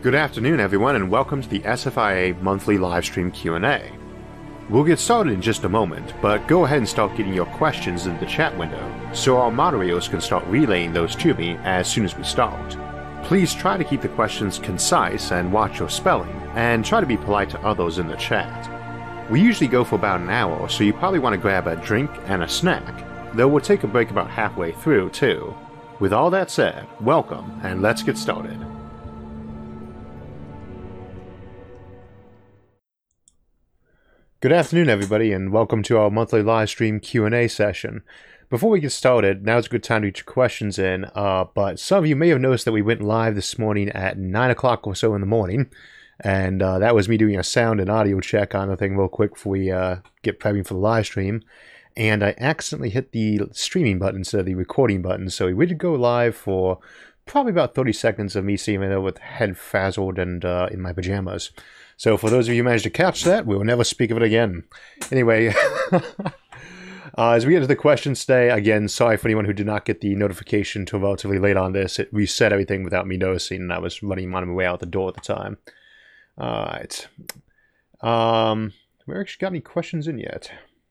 Good afternoon, everyone, and welcome to the SFIA monthly livestream Q&A. We'll get started in just a moment, but go ahead and start getting your questions in the chat window, so our moderators can start relaying those to me as soon as we start. Please try to keep the questions concise and watch your spelling, and try to be polite to others in the chat. We usually go for about an hour, so you probably want to grab a drink and a snack, though we'll take a break about halfway through, too. With all that said, welcome, and let's get started. Good afternoon, everybody, and welcome to our monthly live stream Q&A session. Before we get started, now's a good time to get your questions in, but some of you may have noticed that we went live this morning at 9 o'clock or so in the morning, and that was me doing a sound and audio check on the thing real quick before we get prepping for the live stream, and I accidentally hit the streaming button instead of the recording button, so we did go live for probably about 30 seconds of me sitting there with head frazzled and in my pajamas. So for those of you who managed to catch that, we will never speak of it again. Anyway, as we get to the questions today, again, sorry for anyone who did not get the notification until relatively late on this. It reset everything without me noticing, and I was running on my way out the door at the time. Alright. We actually got any questions in yet?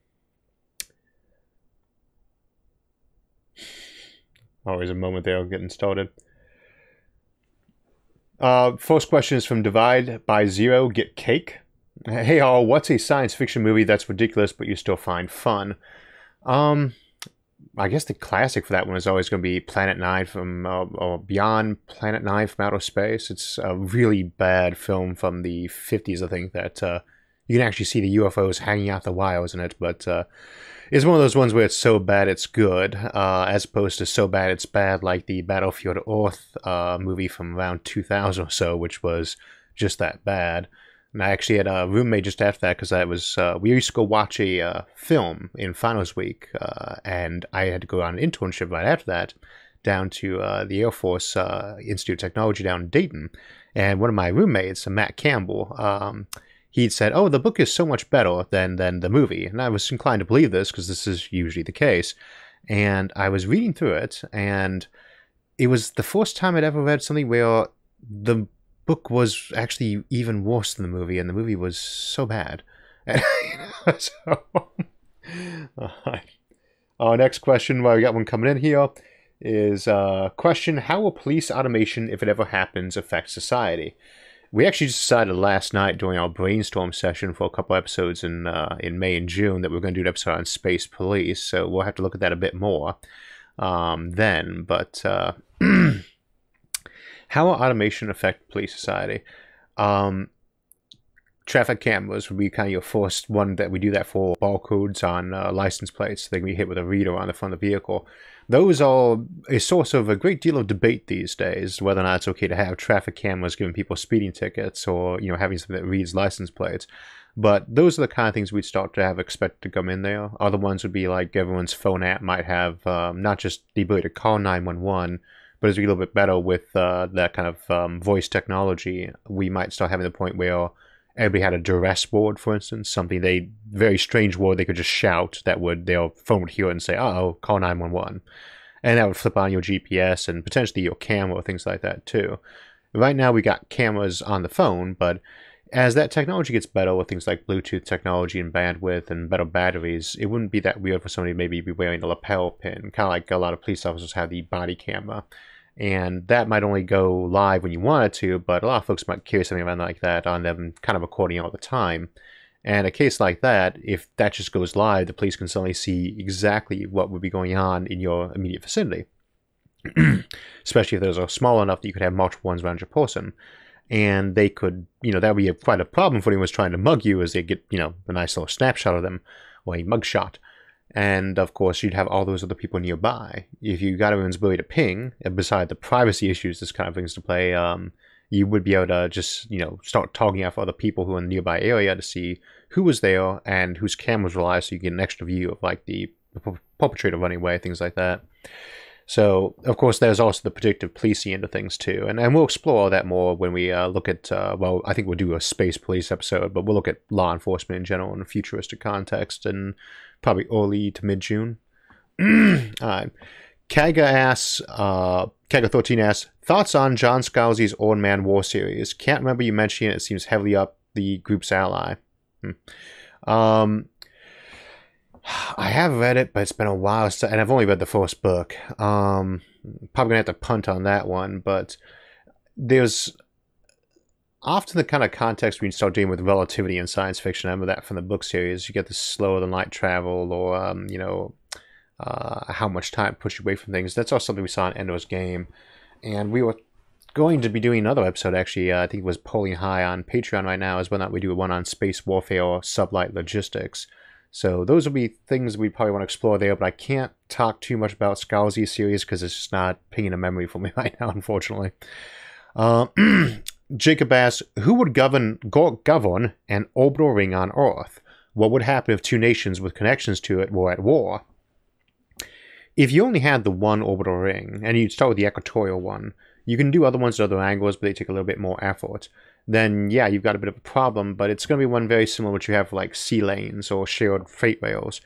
Always a moment there getting started. First question is from Divide by Zero, Get Cake. Hey all, what's a science fiction movie that's ridiculous but you still find fun? I guess the classic for that one is always going to be Planet Nine from, or Beyond Planet Nine from Outer Space. It's a really bad film from the 50s, I think, that you can actually see the UFOs hanging out the wires in it, but it's one of those ones where it's so bad it's good, as opposed to so bad it's bad, like the Battlefield Earth movie from around 2000 or so, which was just that bad. And I actually had a roommate just after that, because I was we used to go watch a film in finals week, and I had to go on an internship right after that down to the Air Force Institute of Technology down in Dayton. And one of my roommates, Matt Campbell, he'd said, oh, the book is so much better than the movie. And I was inclined to believe this, because this is usually the case. And I was reading through it, and it was the first time I'd ever read something where the book was actually even worse than the movie, and the movie was so bad. Our next question, well, we got one coming in here, is question, how will police automation, if it ever happens, affect society? We actually just decided last night during our brainstorm session for a couple episodes in May and June that we are going to do an episode on space police, so we'll have to look at that a bit more then. But how will automation affect police society? Traffic cameras would be kind of your first one that we do that for. Barcodes on license plates, they can be hit with a reader on the front of the vehicle. Those are a source of a great deal of debate these days, whether or not it's okay to have traffic cameras giving people speeding tickets, or having something that reads license plates. But those are the kind of things we'd start to have expected to come in there. Other ones would be like everyone's phone app might have not just the ability to call 911, but as we get a little bit better with that kind of voice technology, we might start having the point where everybody had a duress board, for instance, something very strange word they could just shout that their phone would hear it and say, uh-oh, call 911. And that would flip on your GPS and potentially your camera or things like that too. Right now we got cameras on the phone, but as that technology gets better with things like Bluetooth technology and bandwidth and better batteries, it wouldn't be that weird for somebody to maybe be wearing a lapel pin, kind of like a lot of police officers have the body camera. And that might only go live when you want it to, but a lot of folks might carry something around like that on them, kind of recording all the time. And a case like that, if that just goes live, the police can suddenly see exactly what would be going on in your immediate vicinity. Especially if those are small enough that you could have multiple ones around your person. And they could, that would be quite a problem for anyone who's trying to mug you, as they get, a nice little snapshot of them, or a mug shot. And of course, you'd have all those other people nearby. If you got everyone's ability to ping, and beside the privacy issues this kind of brings to play, you would be able to just, start talking out for other people who are in the nearby area to see who was there and whose cameras were live, so you get an extra view of like the perpetrator running away, things like that. So, of course, there's also the predictive policing into things too, and we'll explore that more when we look at, well, I think we'll do a space police episode, but we'll look at law enforcement in general in a futuristic context in probably early to mid-June. Kaga asks, Kega13 asks, thoughts on John Scalzi's Old Man War series? Can't remember you mentioning it. It seems heavily up the group's ally. I have read it, but it's been a while, and I've only read the first book. Probably gonna have to punt on that one, but there's often the kind of context when you start dealing with relativity in science fiction. I remember that from the book series. You get this slower than light travel, or how much time pushes you away from things. That's also something we saw in Ender's Game, and we were going to be doing another episode, actually. I think it was polling high on Patreon right now, as whether or not we do one on space warfare or sublight logistics. So those will be things we probably want to explore there, but I can't talk too much about Scalzi's series because it's just not pinging a memory for me right now, unfortunately. Jacob asks, who would govern an orbital ring on Earth? What would happen if two nations with connections to it were at war? If you only had the one orbital ring, and you'd start with the equatorial one, you can do other ones at other angles, but they take a little bit more effort. Then, yeah, you've got a bit of a problem, but it's going to be one very similar to what you have for, like, sea lanes or shared freight rails.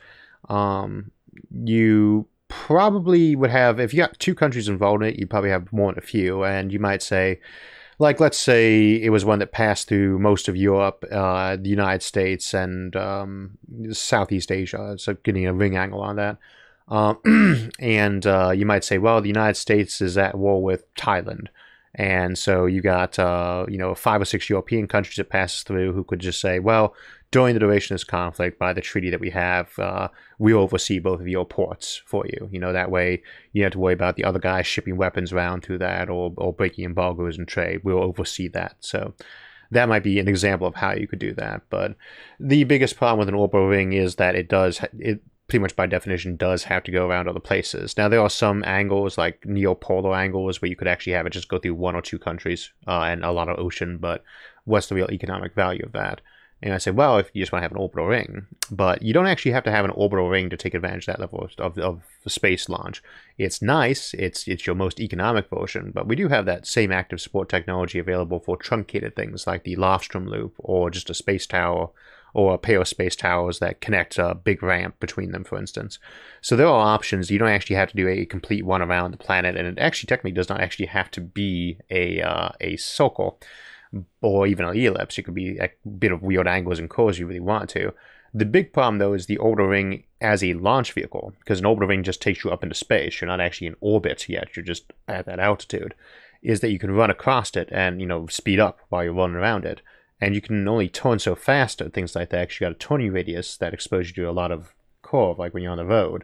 You probably would have, if you got two countries involved in it, you probably have more than a few, and you might say, like, let's say it was one that passed through most of Europe, the United States, and Southeast Asia, so getting a ring angle on that. And you might say, well, the United States is at war with Thailand. And so you got, 5 or 6 European countries it passes through who could just say, well, during the duration of this conflict, by the treaty that we have, we oversee both of your ports for you. That way you don't have to worry about the other guy shipping weapons around through that or breaking embargoes and trade. We'll oversee that. So that might be an example of how you could do that. But the biggest problem with an orbital ring is that it pretty much by definition does have to go around other places. Now, there are some angles, like neopolar angles, where you could actually have it just go through 1 or 2 countries and a lot of ocean, but what's the real economic value of that? And I said, well, if you just want to have an orbital ring, but you don't actually have to have an orbital ring to take advantage of that level of space launch. It's nice, it's your most economic version, but we do have that same active support technology available for truncated things like the Lofstrom loop, or just a space tower, or a pair of space towers that connect a big ramp between them, for instance. So there are options. You don't actually have to do a complete one around the planet, and it actually technically does not actually have to be a circle or even an ellipse. It could be a bit of weird angles and curves you really want to. The big problem, though, is the orbital ring as a launch vehicle, because an orbital ring just takes you up into space. You're not actually in orbit yet. You're just at that altitude. Is that you can run across it and, speed up while you're running around it. And you can only turn so fast at things like that because you got a turning radius that exposes you to a lot of curve, like when you're on the road.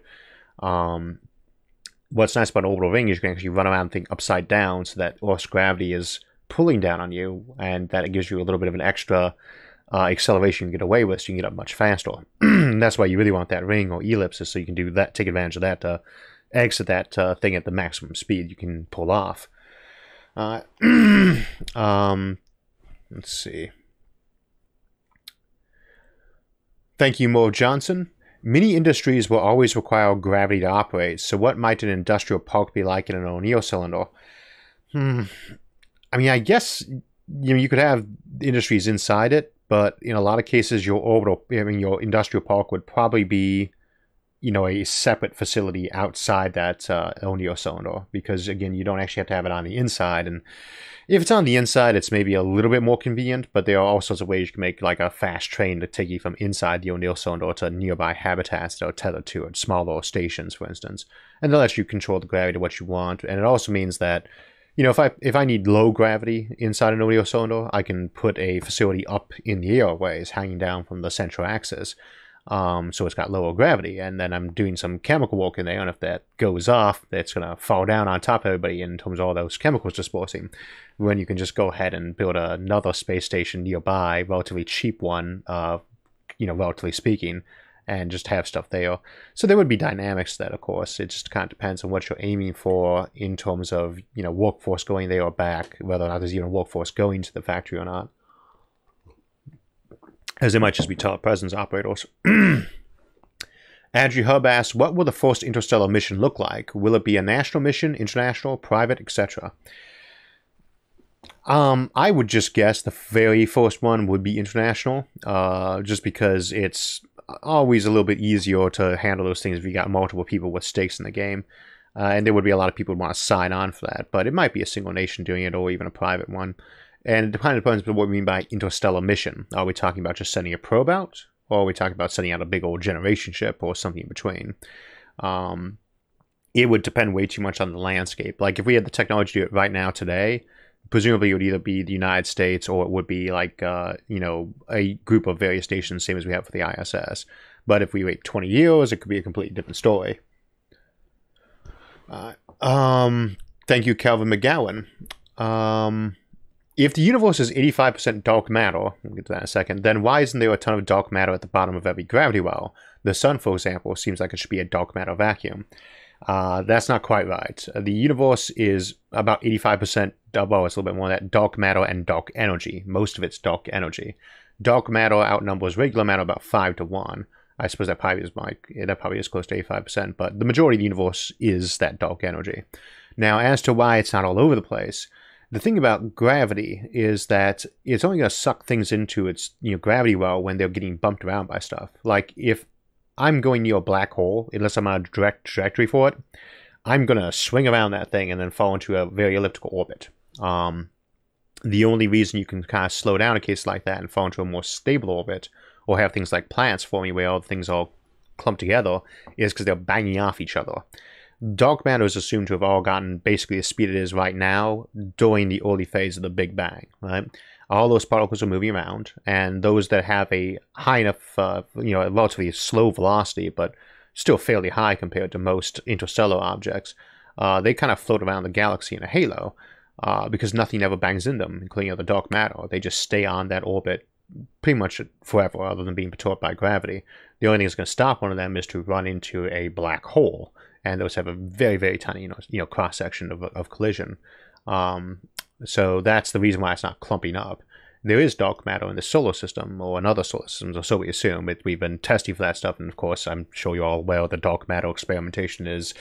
What's nice about an orbital ring is you can actually run around and think upside down so that Earth's gravity is pulling down on you, and that it gives you a little bit of an extra acceleration you can get away with, so you can get up much faster. That's why you really want that ring or ellipsis, so you can do that, take advantage of that to exit that thing at the maximum speed you can pull off. Let's see. Thank you, Mo Johnson. Many industries will always require gravity to operate, so what might an industrial park be like in an O'Neill cylinder? I mean, I guess you could have industries inside it, but in a lot of cases, your industrial park would probably be, a separate facility outside that O'Neill cylinder, because again, you don't actually have to have it on the inside. And if it's on the inside, it's maybe a little bit more convenient, but there are all sorts of ways you can make like a fast train to take you from inside the O'Neill cylinder to nearby habitats that are tethered to it, smaller stations, for instance. And that lets you control the gravity to what you want. And it also means that, if I need low gravity inside an O'Neill cylinder, I can put a facility up in the airways, hanging down from the central axis. So it's got lower gravity, and then I'm doing some chemical work in there, and if that goes off, it's going to fall down on top of everybody in terms of all those chemicals dispersing. When you can just go ahead and build another space station nearby, relatively cheap one, relatively speaking, and just have stuff there. So there would be dynamics to that, of course. It just kind of depends on what you're aiming for in terms of, workforce going there or back, whether or not there's even a workforce going to the factory or not. As they might just be telepresence operators. Andrew Hub asks, what will the first interstellar mission look like? Will it be a national mission, international, private, etc.? I would just guess the very first one would be international, just because it's always a little bit easier to handle those things if you got multiple people with stakes in the game. And there would be a lot of people who want to sign on for that, but it might be a single nation doing it or even a private one. And it depends on what we mean by interstellar mission. Are we talking about just sending a probe out, or are we talking about sending out a big old generation ship or something in between? It would depend way too much on the landscape. Like if we had the technology to do it right now today, presumably it would either be the United States or it would be like, a group of various nations, same as we have for the ISS. But if we wait 20 years, it could be a completely different story. Thank you, Calvin McGowan. If the universe is 85% dark matter, we'll get to that in a second, then why isn't there a ton of dark matter at the bottom of every gravity well? The sun, for example, seems like it should be a dark matter vacuum. That's not quite right. The universe is about 85%, well, it's a little bit more than that, dark matter and dark energy. Most of it's dark energy. Dark matter outnumbers regular matter about 5 to 1. I suppose that probably is close to 85%, but the majority of the universe is that dark energy. Now, as to why it's not all over the place, the thing about gravity is that it's only going to suck things into its gravity well when they're getting bumped around by stuff. Like if I'm going near a black hole, unless I'm on a direct trajectory for it, I'm going to swing around that thing and then fall into a very elliptical orbit. The only reason you can kind of slow down a case like that and fall into a more stable orbit, or have things like planets forming where all the things all clump together, is because they're banging off each other. Dark matter is assumed to have all gotten basically the speed it is right now during the early phase of the Big Bang, right? All those particles are moving around, and those that have a high enough, a relatively slow velocity, but still fairly high compared to most interstellar objects, they kind of float around the galaxy in a halo, because nothing ever bangs in them, including the dark matter. They just stay on that orbit pretty much forever, other than being perturbed by gravity. The only thing that's going to stop one of them is to run into a black hole, and those have a very, very tiny, cross section of collision. So that's the reason why it's not clumping up. There is dark matter in the solar system or in other solar systems, or so we assume. We've been testing for that stuff, and of course, I'm sure you're all aware the dark matter experimentation is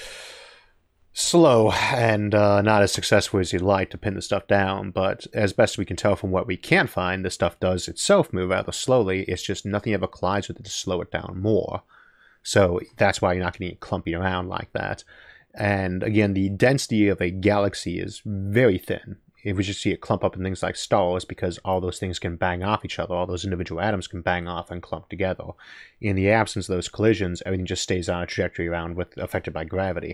slow and not as successful as you'd like to pin the stuff down, but as best we can tell from what we can find, the stuff does itself move rather slowly. It's just nothing ever collides with it to slow it down more. So that's why you're not going to get clumping around like that. And again, the density of a galaxy is very thin. If we just see it clump up in things like stars, because all those things can bang off each other, all those individual atoms can bang off and clump together. In the absence of those collisions, everything just stays on a trajectory around affected by gravity.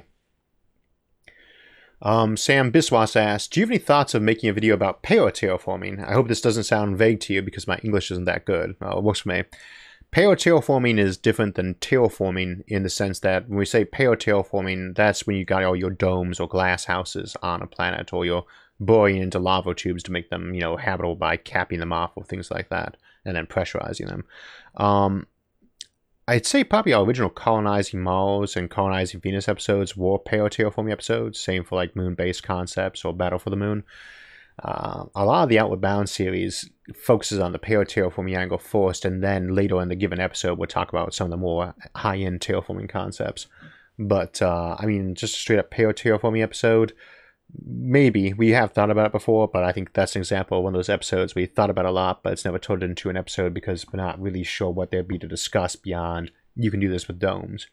Sam Biswas asked, do you have any thoughts of making a video about paleoterraforming? I hope this doesn't sound vague to you because my English isn't that good. It works for me. Paleoterraforming is different than terraforming in the sense that when we say paleoterraforming, that's when you got all your domes or glass houses on a planet, or you're boring into lava tubes to make them, habitable by capping them off or things like that, and then pressurizing them. I'd say probably our original colonizing Mars and colonizing Venus episodes were paleoterraforming episodes, same for like moon-based concepts or Battle for the Moon. A lot of the Outward Bound series focuses on the paleoterraforming angle first, and then later in the given episode we'll talk about some of the more high-end terraforming concepts. But, just a straight-up paleoterraforming episode, maybe. We have thought about it before, but I think that's an example of one of those episodes we thought about a lot, but it's never turned into an episode because we're not really sure what there'd be to discuss beyond, you can do this with domes.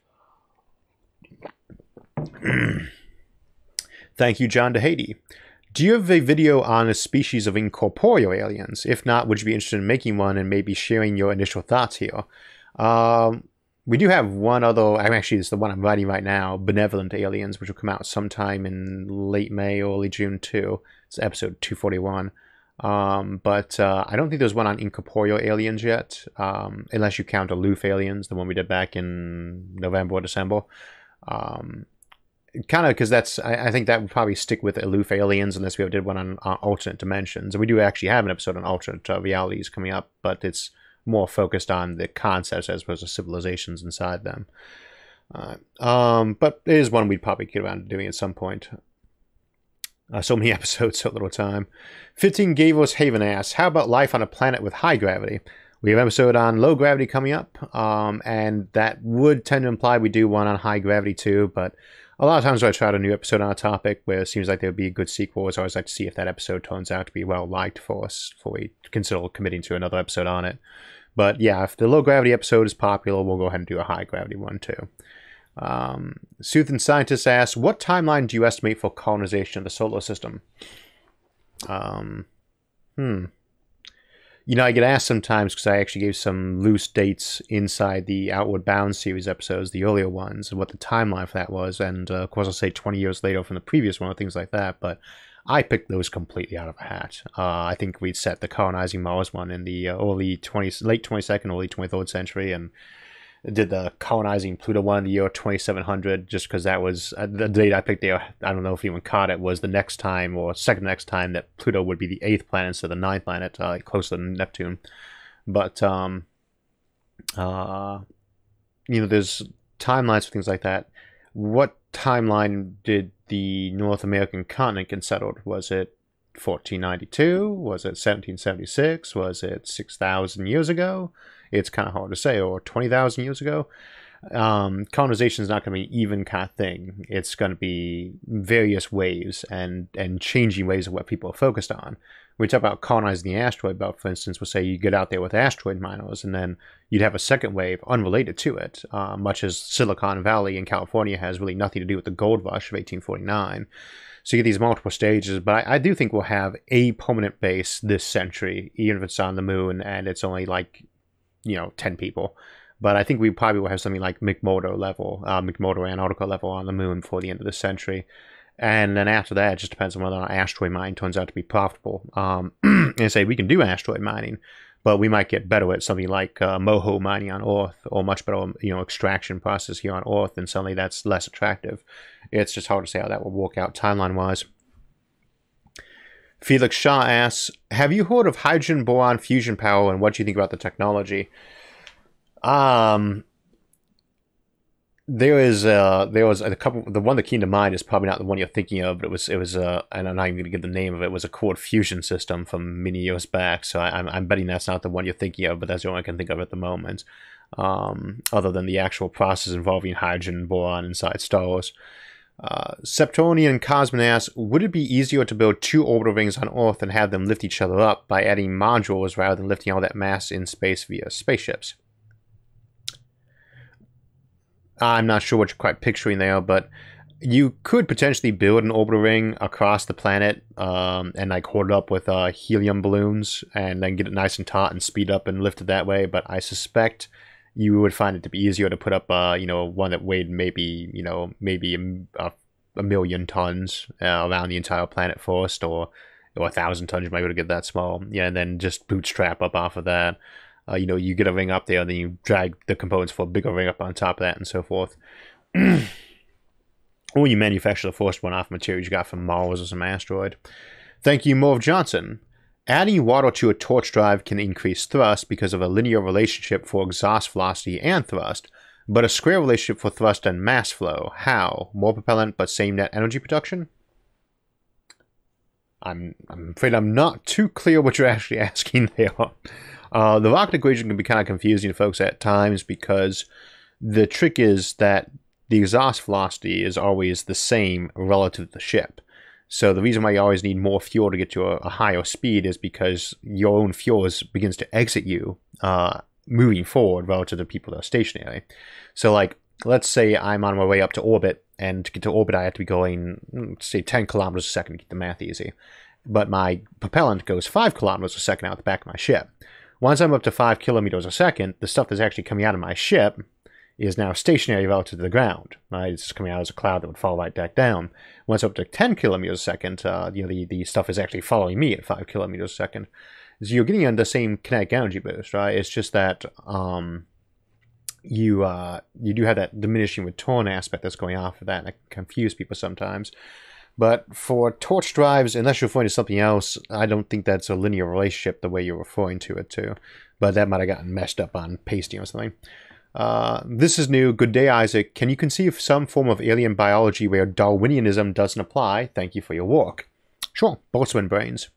Thank you, John DeHady. Do you have a video on a species of incorporeal aliens? If not, would you be interested in making one and maybe sharing your initial thoughts here? We do have one other, actually it's the one I'm writing right now, Benevolent Aliens, which will come out sometime in late May, early June too. It's episode 241. But I don't think there's one on incorporeal aliens yet, unless you count aloof aliens, the one we did back in November or December. Kind of because I think that would probably stick with aloof aliens unless we ever did one on alternate dimensions. And we do actually have an episode on alternate realities coming up, but it's more focused on the concepts as opposed to civilizations inside them. But it is one we'd probably get around to doing at some point. So many episodes, so little time. 15 Gavos Haven asks, how about life on a planet with high gravity? We have an episode on low gravity coming up, and that would tend to imply we do one on high gravity too, but a lot of times when I try out a new episode on a topic where it seems like there would be a good sequel, I always like to see if that episode turns out to be well liked for us before we consider committing to another episode on it. But yeah, if the low gravity episode is popular, we'll go ahead and do a high gravity one too. Soothin Scientist asks, what timeline do you estimate for colonization of the solar system? You know, I get asked sometimes because I actually gave some loose dates inside the Outward Bound series episodes, the earlier ones, and what the timeline for that was. And of course, I'll say 20 years later from the previous one, or things like that. But I picked those completely out of a hat. I think we'd set the colonizing Mars one in the late 22nd, early 23rd century, and did the colonizing Pluto one in the year 2700, just because that was the date I picked there. I don't know if anyone caught it, was the next time or second next time that Pluto would be the 8th planet instead of the 9th planet, closer to Neptune. But you know, there's timelines for things like that. What timeline did the North American continent get settled? Was it 1492? Was it 1776? Was it 6,000 years ago? It's kind of hard to say. Or 20,000 years ago? Colonization is not going to be even kind of thing. It's going to be various waves and changing waves of what people are focused on. We talk about colonizing the asteroid belt, for instance. We'll say you get out there with asteroid miners, and then you'd have a second wave unrelated to it, much as Silicon Valley in California has really nothing to do with the gold rush of 1849. So you get these multiple stages, but I do think we'll have a permanent base this century, even if it's on the moon and it's only like, 10 people. But I think we probably will have something like McMurdo Antarctica level on the moon before the end of the century. And then after that, it just depends on whether or not asteroid mining turns out to be profitable. And say we can do asteroid mining, but we might get better at something like moho mining on Earth, or much better, extraction process here on Earth, and suddenly that's less attractive. It's just hard to say how that will work out timeline-wise. Felix Shaw asks, have you heard of hydrogen boron fusion power, and what do you think about the technology? There was a couple. The one that came to mind is probably not the one you're thinking of, but it was and I'm not even going to give the name of it. It was a core fusion system from many years back. So I'm betting that's not the one you're thinking of, but that's the one I can think of at the moment. Other than the actual process involving hydrogen and boron inside stars. Septonian Cosmin asks, would it be easier to build 2 orbital rings on Earth and have them lift each other up by adding modules rather than lifting all that mass in space via spaceships? I'm not sure what you're quite picturing there, but you could potentially build an orbital ring across the planet and like hold it up with helium balloons and then get it nice and taut and speed up and lift it that way. But I suspect you would find it to be easier to put up, one that weighed maybe a million tons around the entire planet first, or 1,000 tons. You might be able to get that small, and then just bootstrap up off of that. You get a ring up there, and then you drag the components for a bigger ring up on top of that, and so forth. Or you manufacture the first one off materials you got from Mars or some asteroid. Thank you, Merv Johnson. Adding water to a torch drive can increase thrust because of a linear relationship for exhaust velocity and thrust, but a square relationship for thrust and mass flow. How? More propellant, but same net energy production? I'm afraid I'm not too clear what you're actually asking there. The rocket equation can be kind of confusing to folks at times because the trick is that the exhaust velocity is always the same relative to the ship. So the reason why you always need more fuel to get to a higher speed is because your own fuel begins to exit you moving forward relative to people that are stationary. So like, let's say I'm on my way up to orbit, and to get to orbit I have to be going, say, 10 kilometers a second to keep the math easy. But my propellant goes 5 kilometers a second out the back of my ship. Once I'm up to 5 kilometers a second, the stuff that's actually coming out of my ship is now stationary relative to the ground. Right? It's just coming out as a cloud that would fall right back down. Once up to 10 kilometers a second, the stuff is actually following me at 5 kilometers a second. So you're getting the same kinetic energy boost, right? It's just that you do have that diminishing return aspect that's going off of that, and that can confuse people sometimes. But for torch drives, unless you're referring to something else, I don't think that's a linear relationship the way you're referring to it to. But that might have gotten messed up on pasting or something. This is new. Good day, Isaac. Can you conceive some form of alien biology where Darwinianism doesn't apply? Thank you for your work. Sure. Boltzmann brains.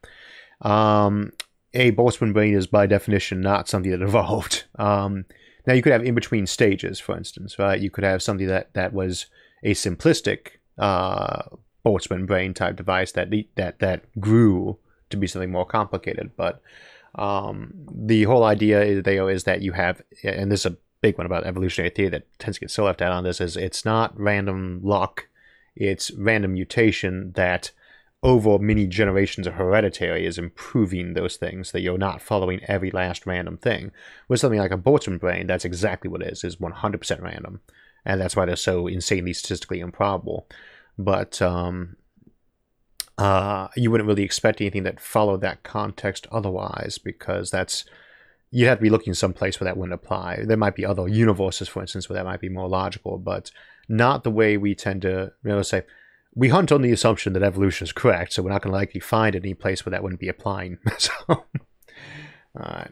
A Boltzmann brain is by definition not something that evolved. Now you could have in-between stages, for instance, right? You could have something that was a simplistic Boltzmann brain type device that grew to be something more complicated. But the whole idea is that you have, and this is big one about evolutionary theory that tends to get so left out on this is it's not random luck, it's random mutation that over many generations of hereditary is improving those things, that you're not following every last random thing. With something like a Boltzmann brain, that's exactly what it is 100% random. And that's why they're so insanely statistically improbable. But you wouldn't really expect anything that followed that context otherwise, because you'd have to be looking someplace where that wouldn't apply. There might be other universes, for instance, where that might be more logical, but not the way we tend to, say, we hunt on the assumption that evolution is correct, so we're not going to likely find any place where that wouldn't be applying. So, all right.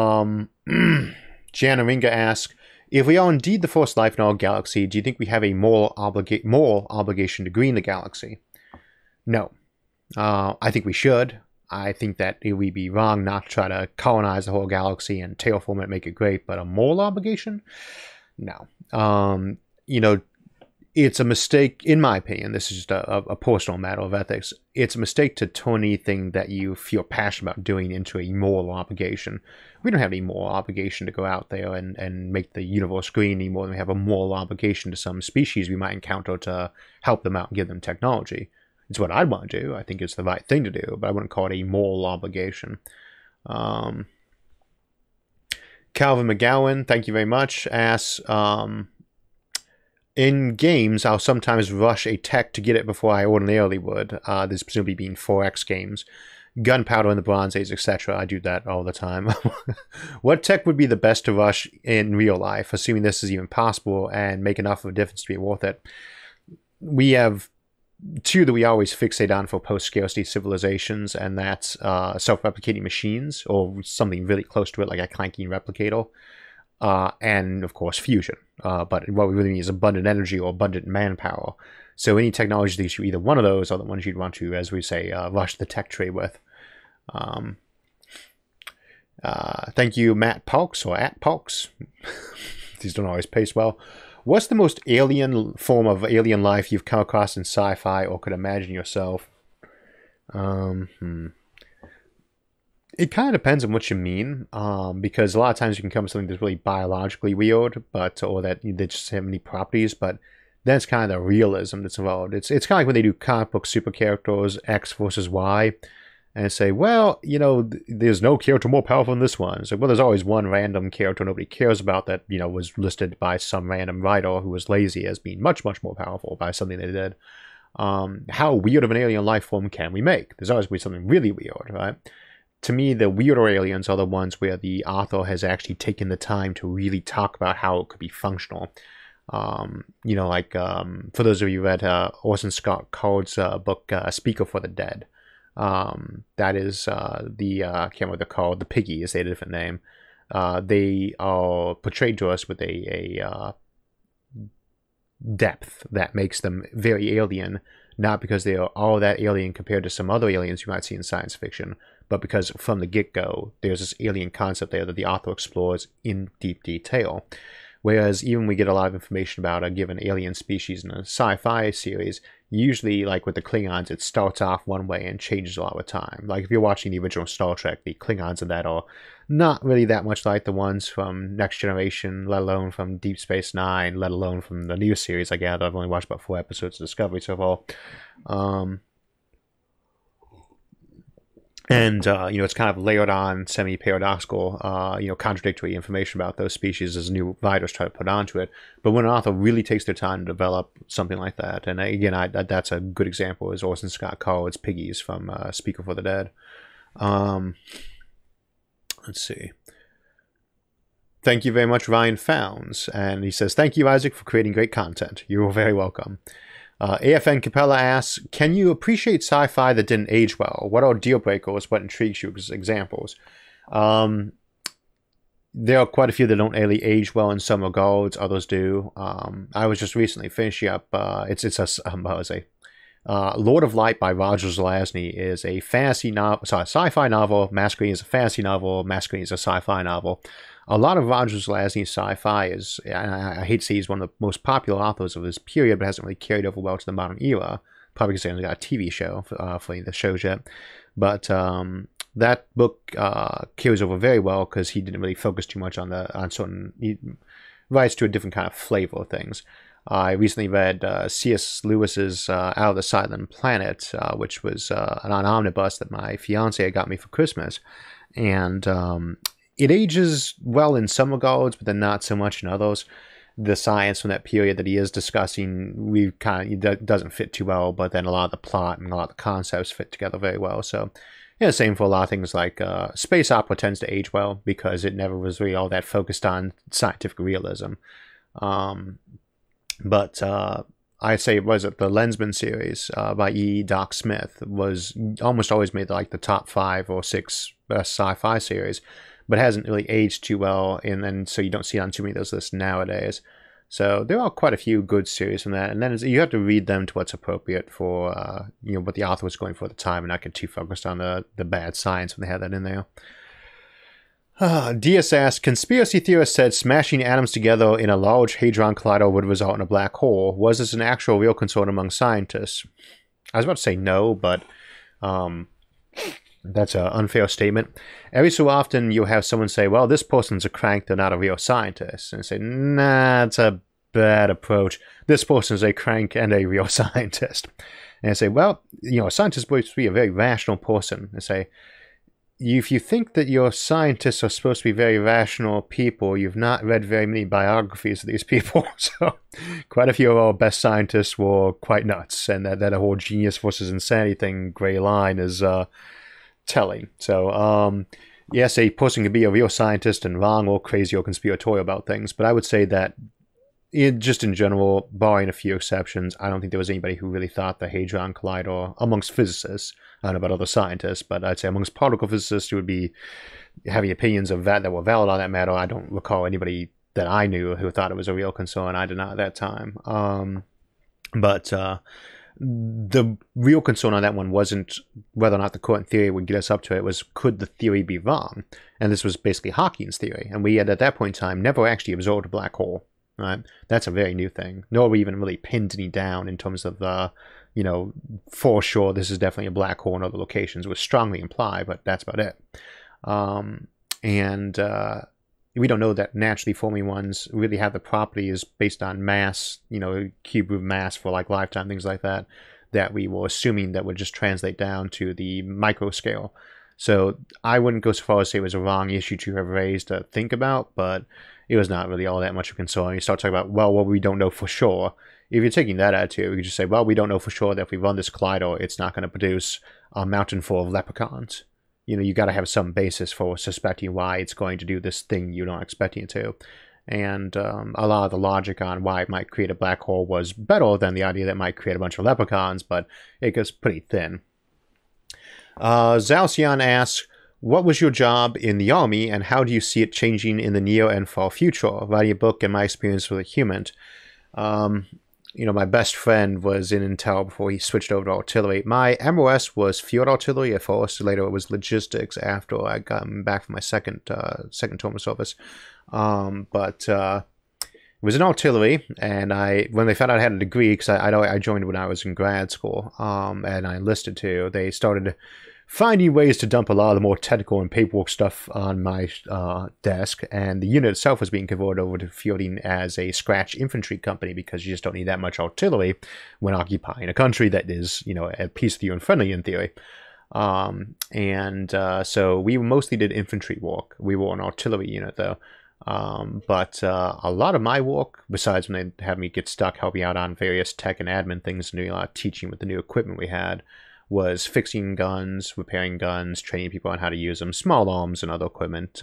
Jana Ringa asks, if we are indeed the first life in our galaxy, do you think we have a moral obligation to green the galaxy? No. I think we should. I think that it would be wrong not to try to colonize the whole galaxy and terraform it, make it great, but a moral obligation? No. It's a mistake, in my opinion, this is just a personal matter of ethics, it's a mistake to turn anything that you feel passionate about doing into a moral obligation. We don't have any moral obligation to go out there and make the universe green any more than we have a moral obligation to some species we might encounter to help them out and give them technology. It's what I'd want to do. I think it's the right thing to do, but I wouldn't call it a moral obligation. Calvin McGowan, thank you very much, asks, in games, I'll sometimes rush a tech to get it before I ordinarily would. This presumably being 4X games. Gunpowder in the Bronze Age, etc. I do that all the time. What tech would be the best to rush in real life, assuming this is even possible, and make enough of a difference to be worth it? We have two that we always fixate on for post-scarcity civilizations, and that's self-replicating machines, or something really close to it, like a clanking replicator. And, of course, fusion. But what we really need is abundant energy or abundant manpower. So any technology that you either one of those are the ones you'd want to, as we say, rush the tech tree with. Thank you, Matt Palks, or at Palks. These don't always pace well. What's the most alien form of alien life you've come across in sci-fi or could imagine yourself? It kind of depends on what you mean, because a lot of times you can come with something that's really biologically weird, or that they just have many properties, but that's kind of the realism that's involved. It's kind of like when they do comic book super characters, X versus Y, and say, well, there's no character more powerful than this one. It's like, well, there's always one random character nobody cares about that, was listed by some random writer who was lazy as being much, much more powerful by something they did. How weird of an alien life form can we make? There's always be something really weird, right? To me, the weirder aliens are the ones where the author has actually taken the time to really talk about how it could be functional. For those of you who read Orson Scott Card's book, Speaker for the Dead, that is I can't remember what they're called, the Piggies, they had a different name. They are portrayed to us with a depth that makes them very alien, not because they are all that alien compared to some other aliens you might see in science fiction, but because from the get-go, there's this alien concept there that the author explores in deep detail. Whereas even we get a lot of information about a given alien species in a sci-fi series, usually, like with the Klingons, it starts off one way and changes a lot with time. Like if you're watching the original Star Trek, the Klingons in that are not really that much like the ones from Next Generation, let alone from Deep Space Nine, let alone from the new series. I gather I've only watched about 4 episodes of Discovery so far. And, it's kind of layered on semi-paradoxical, contradictory information about those species as new writers try to put onto it. But when an author really takes their time to develop something like that, and again, that's a good example, is Orson Scott Card's Piggies from Speaker for the Dead. Let's see. Thank you very much, Ryan Founds. And he says, thank you, Isaac, for creating great content. You're very welcome. AFN Capella asks, can you appreciate sci-fi that didn't age well? What are deal breakers? What intrigues you as examples? There are quite a few that don't really age well in some regards. Others do. I was just recently finishing up, Lord of Light by Roger Zelazny is a fantasy novel, sci-fi novel masquerading as a fantasy novel, masquerading as a sci-fi novel. A lot of Roger Zelazny's sci-fi is, and I hate to say he's one of the most popular authors of his period, but hasn't really carried over well to the modern era, probably because they only got a TV show for the shows yet. But that book carries over very well because he didn't really focus too much on certain writes to a different kind of flavor of things. I recently read C.S. Lewis's Out of the Silent Planet, which was an omnibus that my fiance got me for Christmas. And it ages well in some regards, but then not so much in others. The science from that period that he is discussing, it doesn't fit too well, but then a lot of the plot and a lot of the concepts fit together very well. So, yeah, same for a lot of things like space opera tends to age well because it never was really all that focused on scientific realism. But I'd say it was the Lensman series by E. Doc Smith was almost always made like the top 5 or 6 best sci-fi series, but hasn't really aged too well, and so you don't see it on too many of those lists nowadays. So there are quite a few good series from that, and then you have to read them to what's appropriate for what the author was going for at the time, and not get too focused on the bad science when they had that in there. DS asks, conspiracy theorists said smashing atoms together in a large hadron collider would result in a black hole. Was this an actual real concern among scientists? I was about to say no, but that's an unfair statement. Every so often you'll have someone say, well, this person's a crank, they're not a real scientist. And I say, nah, it's a bad approach. This person's a crank and a real scientist. And I say, well, a scientist is supposed to be a very rational person. And say, if you think that your scientists are supposed to be very rational people, you've not read very many biographies of these people. So quite a few of our best scientists were quite nuts. And that whole genius versus insanity thing, gray line, is telling. So, yes, a person can be a real scientist and wrong or crazy or conspiratorial about things, but I would say that just in general, barring a few exceptions, I don't think there was anybody who really thought the Hadron Collider, amongst physicists, I don't know about other scientists, but I'd say amongst particle physicists who would be having opinions of that were valid on that matter, I don't recall anybody that I knew who thought it was a real concern. I did not at that time. But the real concern on that one wasn't whether or not the current theory would get us up to it, was could the theory be wrong? And this was basically Hawking's theory. And we had, at that point in time, never actually observed a black hole. Right? That's a very new thing. Nor we even really pinned any down in terms of, for sure this is definitely a black hole in other locations. It was strongly implied, but that's about it. We don't know that naturally forming ones really have the properties based on mass, cube root mass for like lifetime, things like that, that we were assuming that would just translate down to the micro scale. So I wouldn't go so far as to say it was a wrong issue to have raised to think about, but it was not really all that much of a concern. You start talking about, well, we don't know for sure. If you're taking that attitude, we could just say, well, we don't know for sure that if we run this collider, it's not going to produce a mountain full of leprechauns. You got to have some basis for suspecting why it's going to do this thing you're not expecting it to. And a lot of the logic on why it might create a black hole was better than the idea that it might create a bunch of leprechauns, but it goes pretty thin. Zalcian asks, what was your job in the army, and how do you see it changing in the near and far future? Writing a book and my experience with a human. My best friend was in Intel before he switched over to artillery. My MOS was field artillery at first. Later, it was logistics after I got back from my second term of service. But it was in artillery, and when they found out I had a degree, because I joined when I was in grad school, and I enlisted too, they started finding ways to dump a lot of the more technical and paperwork stuff on my desk, and the unit itself was being converted over to fielding as a scratch infantry company because you just don't need that much artillery when occupying a country that is, at peace with you and friendly in theory. So we mostly did infantry work. We were an artillery unit though. But a lot of my work, besides when they had me get stuck helping out on various tech and admin things and doing a lot of teaching with the new equipment we had, was fixing guns, repairing guns, training people on how to use them, small arms and other equipment.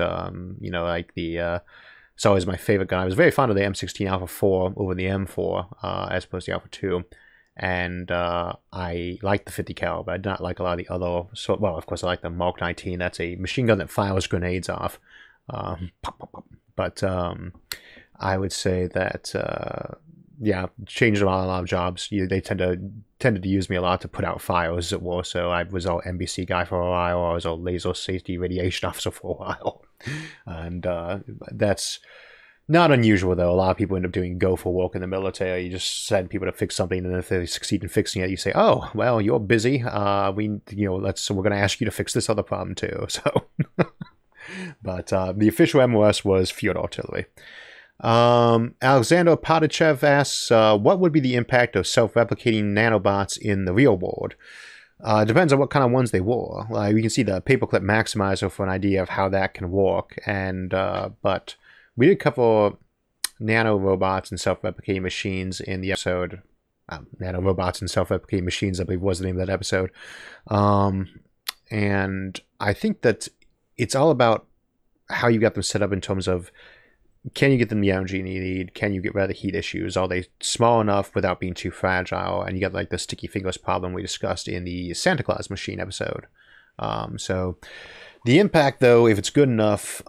It's always my favorite gun. I was very fond of the M16 Alpha 4 over the M4 as opposed to the Alpha 2. And I liked the 50 cal, but I did not like a lot of the other. Of course, I like the Mark 19. That's a machine gun that fires grenades off. Pop, pop, pop. But I would say that changed a lot of jobs. They tended to use me a lot to put out fires, as it were. So I was our NBC guy for a while. I was our laser safety radiation officer for a while, and that's not unusual though. A lot of people end up doing gopher work in the military. You just send people to fix something, and if they succeed in fixing it, you say, "Oh, well, you're busy. We're going to ask you to fix this other problem too." So, but the official MOS was field artillery. Alexander Patachev asks, what would be the impact of self-replicating nanobots in the real world? Depends on what kind of ones they were. We can see the Paperclip Maximizer for an idea of how that can work, and but we did cover nano robots and self-replicating machines in the episode. Nano robots and self-replicating machines, I believe, was the name of that episode. And I think that it's all about how you got them set up in terms of, can you get them the energy you need? Can you get rid of the heat issues? Are they small enough without being too fragile? And you got like the sticky fingers problem we discussed in the Santa Claus machine episode. So the impact, though, if it's good enough,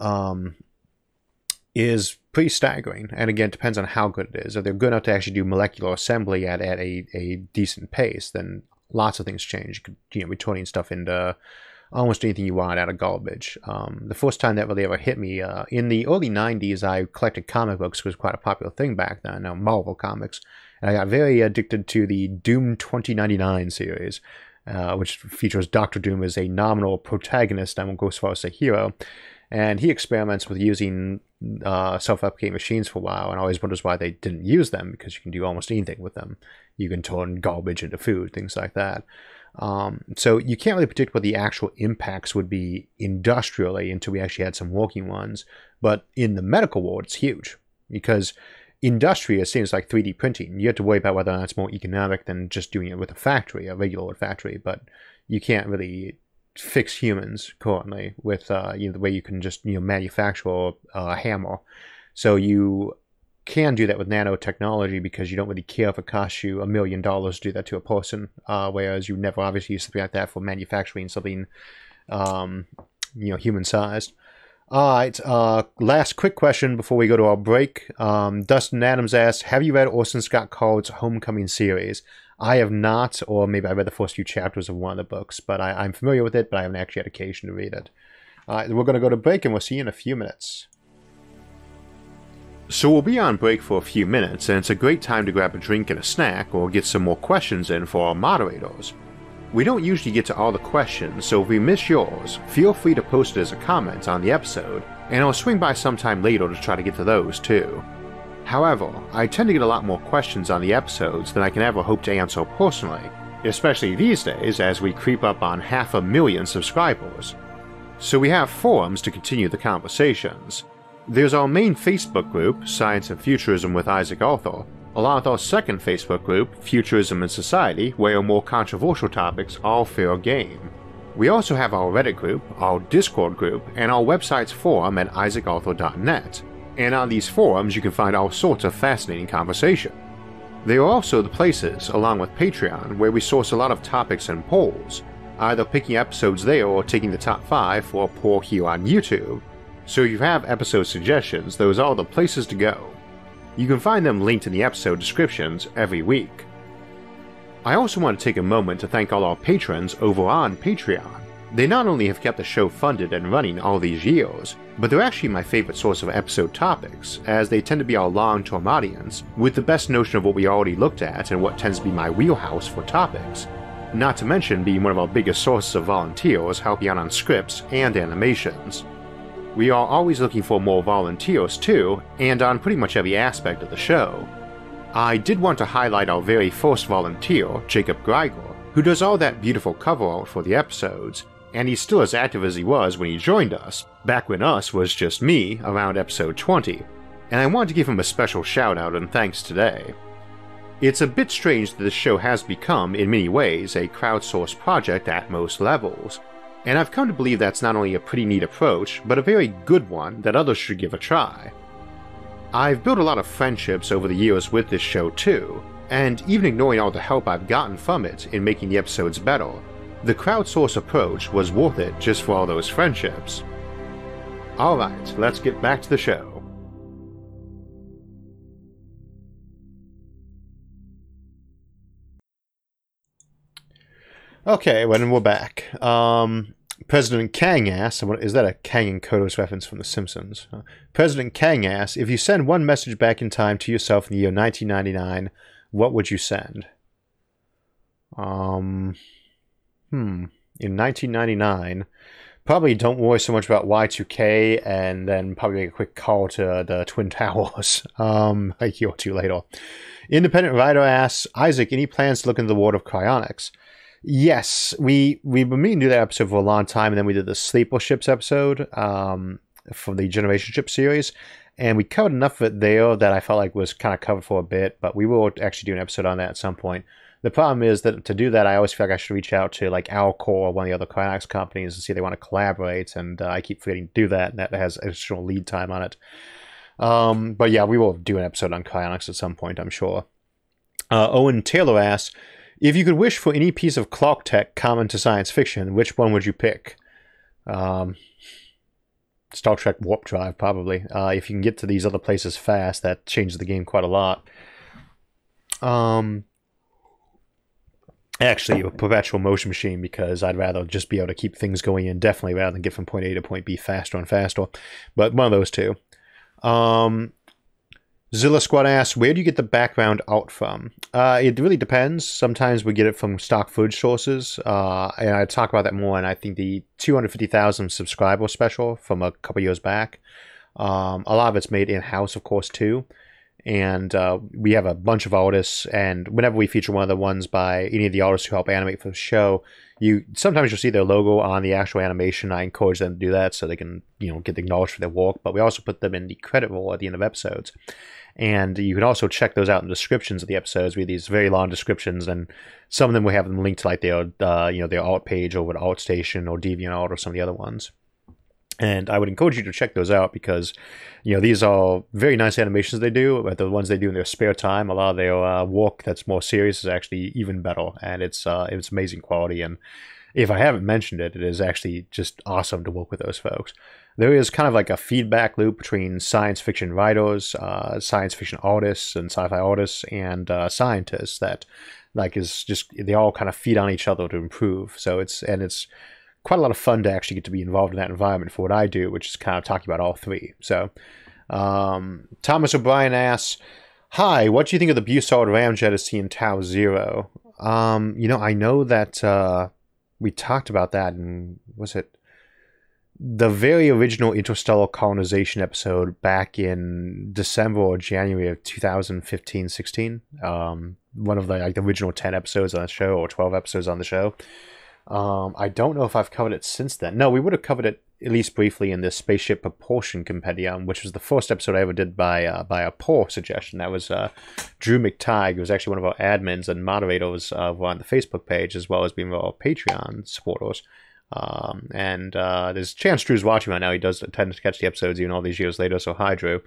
is pretty staggering. And again, it depends on how good it is. If they're good enough to actually do molecular assembly at a decent pace, then lots of things change. You could, be turning stuff into almost anything you want out of garbage. The first time that really ever hit me, in the early 90s, I collected comic books. It was quite a popular thing back then, Marvel Comics. And I got very addicted to the Doom 2099 series, which features Doctor Doom as a nominal protagonist. I won't go as far as say hero. And he experiments with using self-replicating machines for a while, and always wonders why they didn't use them, because you can do almost anything with them. You can turn garbage into food, things like that. So you can't really predict what the actual impacts would be industrially until we actually had some working ones. But in the medical world, it's huge, because industrially, it seems like 3D printing. You have to worry about whether or not it's more economic than just doing it with a factory, a regular factory. But you can't really fix humans currently with the way you can just manufacture a hammer. So you can do that with nanotechnology, because you don't really care if it costs you $1 million to do that to a person, whereas you never obviously use something like that for manufacturing something human sized. All right, last quick question before we go to our break. Dustin Adams asks, have you read Orson Scott Card's Homecoming series? I have not, or maybe I read the first few chapters of one of the books, but I'm familiar with it, but I haven't actually had occasion to read it. All right, we're going to go to break, and we'll see you in a few minutes. So we'll be on break for a few minutes, and it's a great time to grab a drink and a snack, or get some more questions in for our moderators. We don't usually get to all the questions, so if we miss yours, feel free to post it as a comment on the episode, and I'll swing by sometime later to try to get to those too. However, I tend to get a lot more questions on the episodes than I can ever hope to answer personally, especially these days as we creep up on 500,000 subscribers. So we have forums to continue the conversations. There's our main Facebook group, Science and Futurism with Isaac Arthur, along with our second Facebook group, Futurism and Society, where more controversial topics are fair game. We also have our Reddit group, our Discord group, and our website's forum at isaacarthur.net. And on these forums you can find all sorts of fascinating conversation. They are also the places, along with Patreon, where we source a lot of topics and polls, either picking episodes there or taking the top 5 for a poll here on YouTube. So if you have episode suggestions, those are the places to go. You can find them linked in the episode descriptions every week. I also want to take a moment to thank all our patrons over on Patreon. They not only have kept the show funded and running all these years, but they're actually my favorite source of episode topics, as they tend to be our long-term audience, with the best notion of what we already looked at and what tends to be my wheelhouse for topics. Not to mention being one of our biggest sources of volunteers helping out on scripts and animations. We are always looking for more volunteers too, and on pretty much every aspect of the show. I did want to highlight our very first volunteer, Jacob Greiger, who does all that beautiful cover art for the episodes, and he's still as active as he was when he joined us, back when us was just me, around episode 20, and I wanted to give him a special shout out and thanks today. It's a bit strange that this show has become, in many ways, a crowdsourced project at most levels, and I've come to believe that's not only a pretty neat approach, but a very good one that others should give a try. I've built a lot of friendships over the years with this show too, and even ignoring all the help I've gotten from it in making the episodes better, the crowdsource approach was worth it just for all those friendships. Alright, let's get back to the show. Okay, when we're back. President Kang asks, is that a Kang and Kodos reference from The Simpsons? President Kang asks, if you send one message back in time to yourself in the year 1999, what would you send? In 1999, Probably don't worry so much about Y2K, and then probably make a quick call to the Twin Towers a year or two later. Independent Writer asks, Isaac, any plans to look into the world of cryonics? Yes, we've been meaning to do that episode for a long time, and then we did the Sleeper Ships episode for the Generation Ship series, and we covered enough of it there that I felt like was kind of covered for a bit, but we will actually do an episode on that at some point. The problem is that to do that, I always feel like I should reach out to like Alcor or one of the other cryonics companies and see if they want to collaborate, and I keep forgetting to do that, and that has additional lead time on it. But yeah, we will do an episode on cryonics at some point, I'm sure. Owen Taylor asks, if you could wish for any piece of clock tech common to science fiction, which one would you pick? Star Trek Warp Drive, probably. If you can get to these other places fast, that changes the game quite a lot. Actually, a perpetual motion machine, because I'd rather just be able to keep things going indefinitely rather than get from point A to point B faster and faster. But one of those two. Zilla Squad asks, where do you get the background art from? It really depends. Sometimes we get it from stock footage sources. And I talk about that more in, I think, the 250,000 subscriber special from a couple years back. A lot of it's made in-house, of course, too. And we have a bunch of artists, and whenever we feature one of the ones by any of the artists who help animate for the show, sometimes you'll see their logo on the actual animation. I encourage them to do that so they can, get acknowledged for their work. But we also put them in the credit roll at the end of episodes. And you can also check those out in the descriptions of the episodes. We have these very long descriptions, and some of them we have them linked to like their art page over at ArtStation or DeviantArt or some of the other ones. And I would encourage you to check those out because, these are very nice animations they do, but the ones they do in their spare time, a lot of their work that's more serious is actually even better, and it's amazing quality. And if I haven't mentioned it, it is actually just awesome to work with those folks. There is kind of like a feedback loop between science fiction writers, science fiction artists, and sci-fi artists, and scientists that is just, they all kind of feed on each other to improve. So it's quite a lot of fun to actually get to be involved in that environment for what I do, which is kind of talking about all three. So Thomas O'Brien asks, hi, what do you think of the Bussard ramjet as seen in Tau Zero? I know that we talked about that in, was it the very original Interstellar Colonization episode back in December or January of 2015-16. One of the original 10 episodes on the show, or 12 episodes on the show. I don't know if I've covered it since then. No, we would have covered it at least briefly in the Spaceship Propulsion Compendium, which was the first episode I ever did by a poll suggestion. That was Drew McTighe, who was actually one of our admins and moderators on the Facebook page, as well as being one of our Patreon supporters. And there's a chance Drew's watching right now. He does tend to catch the episodes even all these years later, so hi, Drew.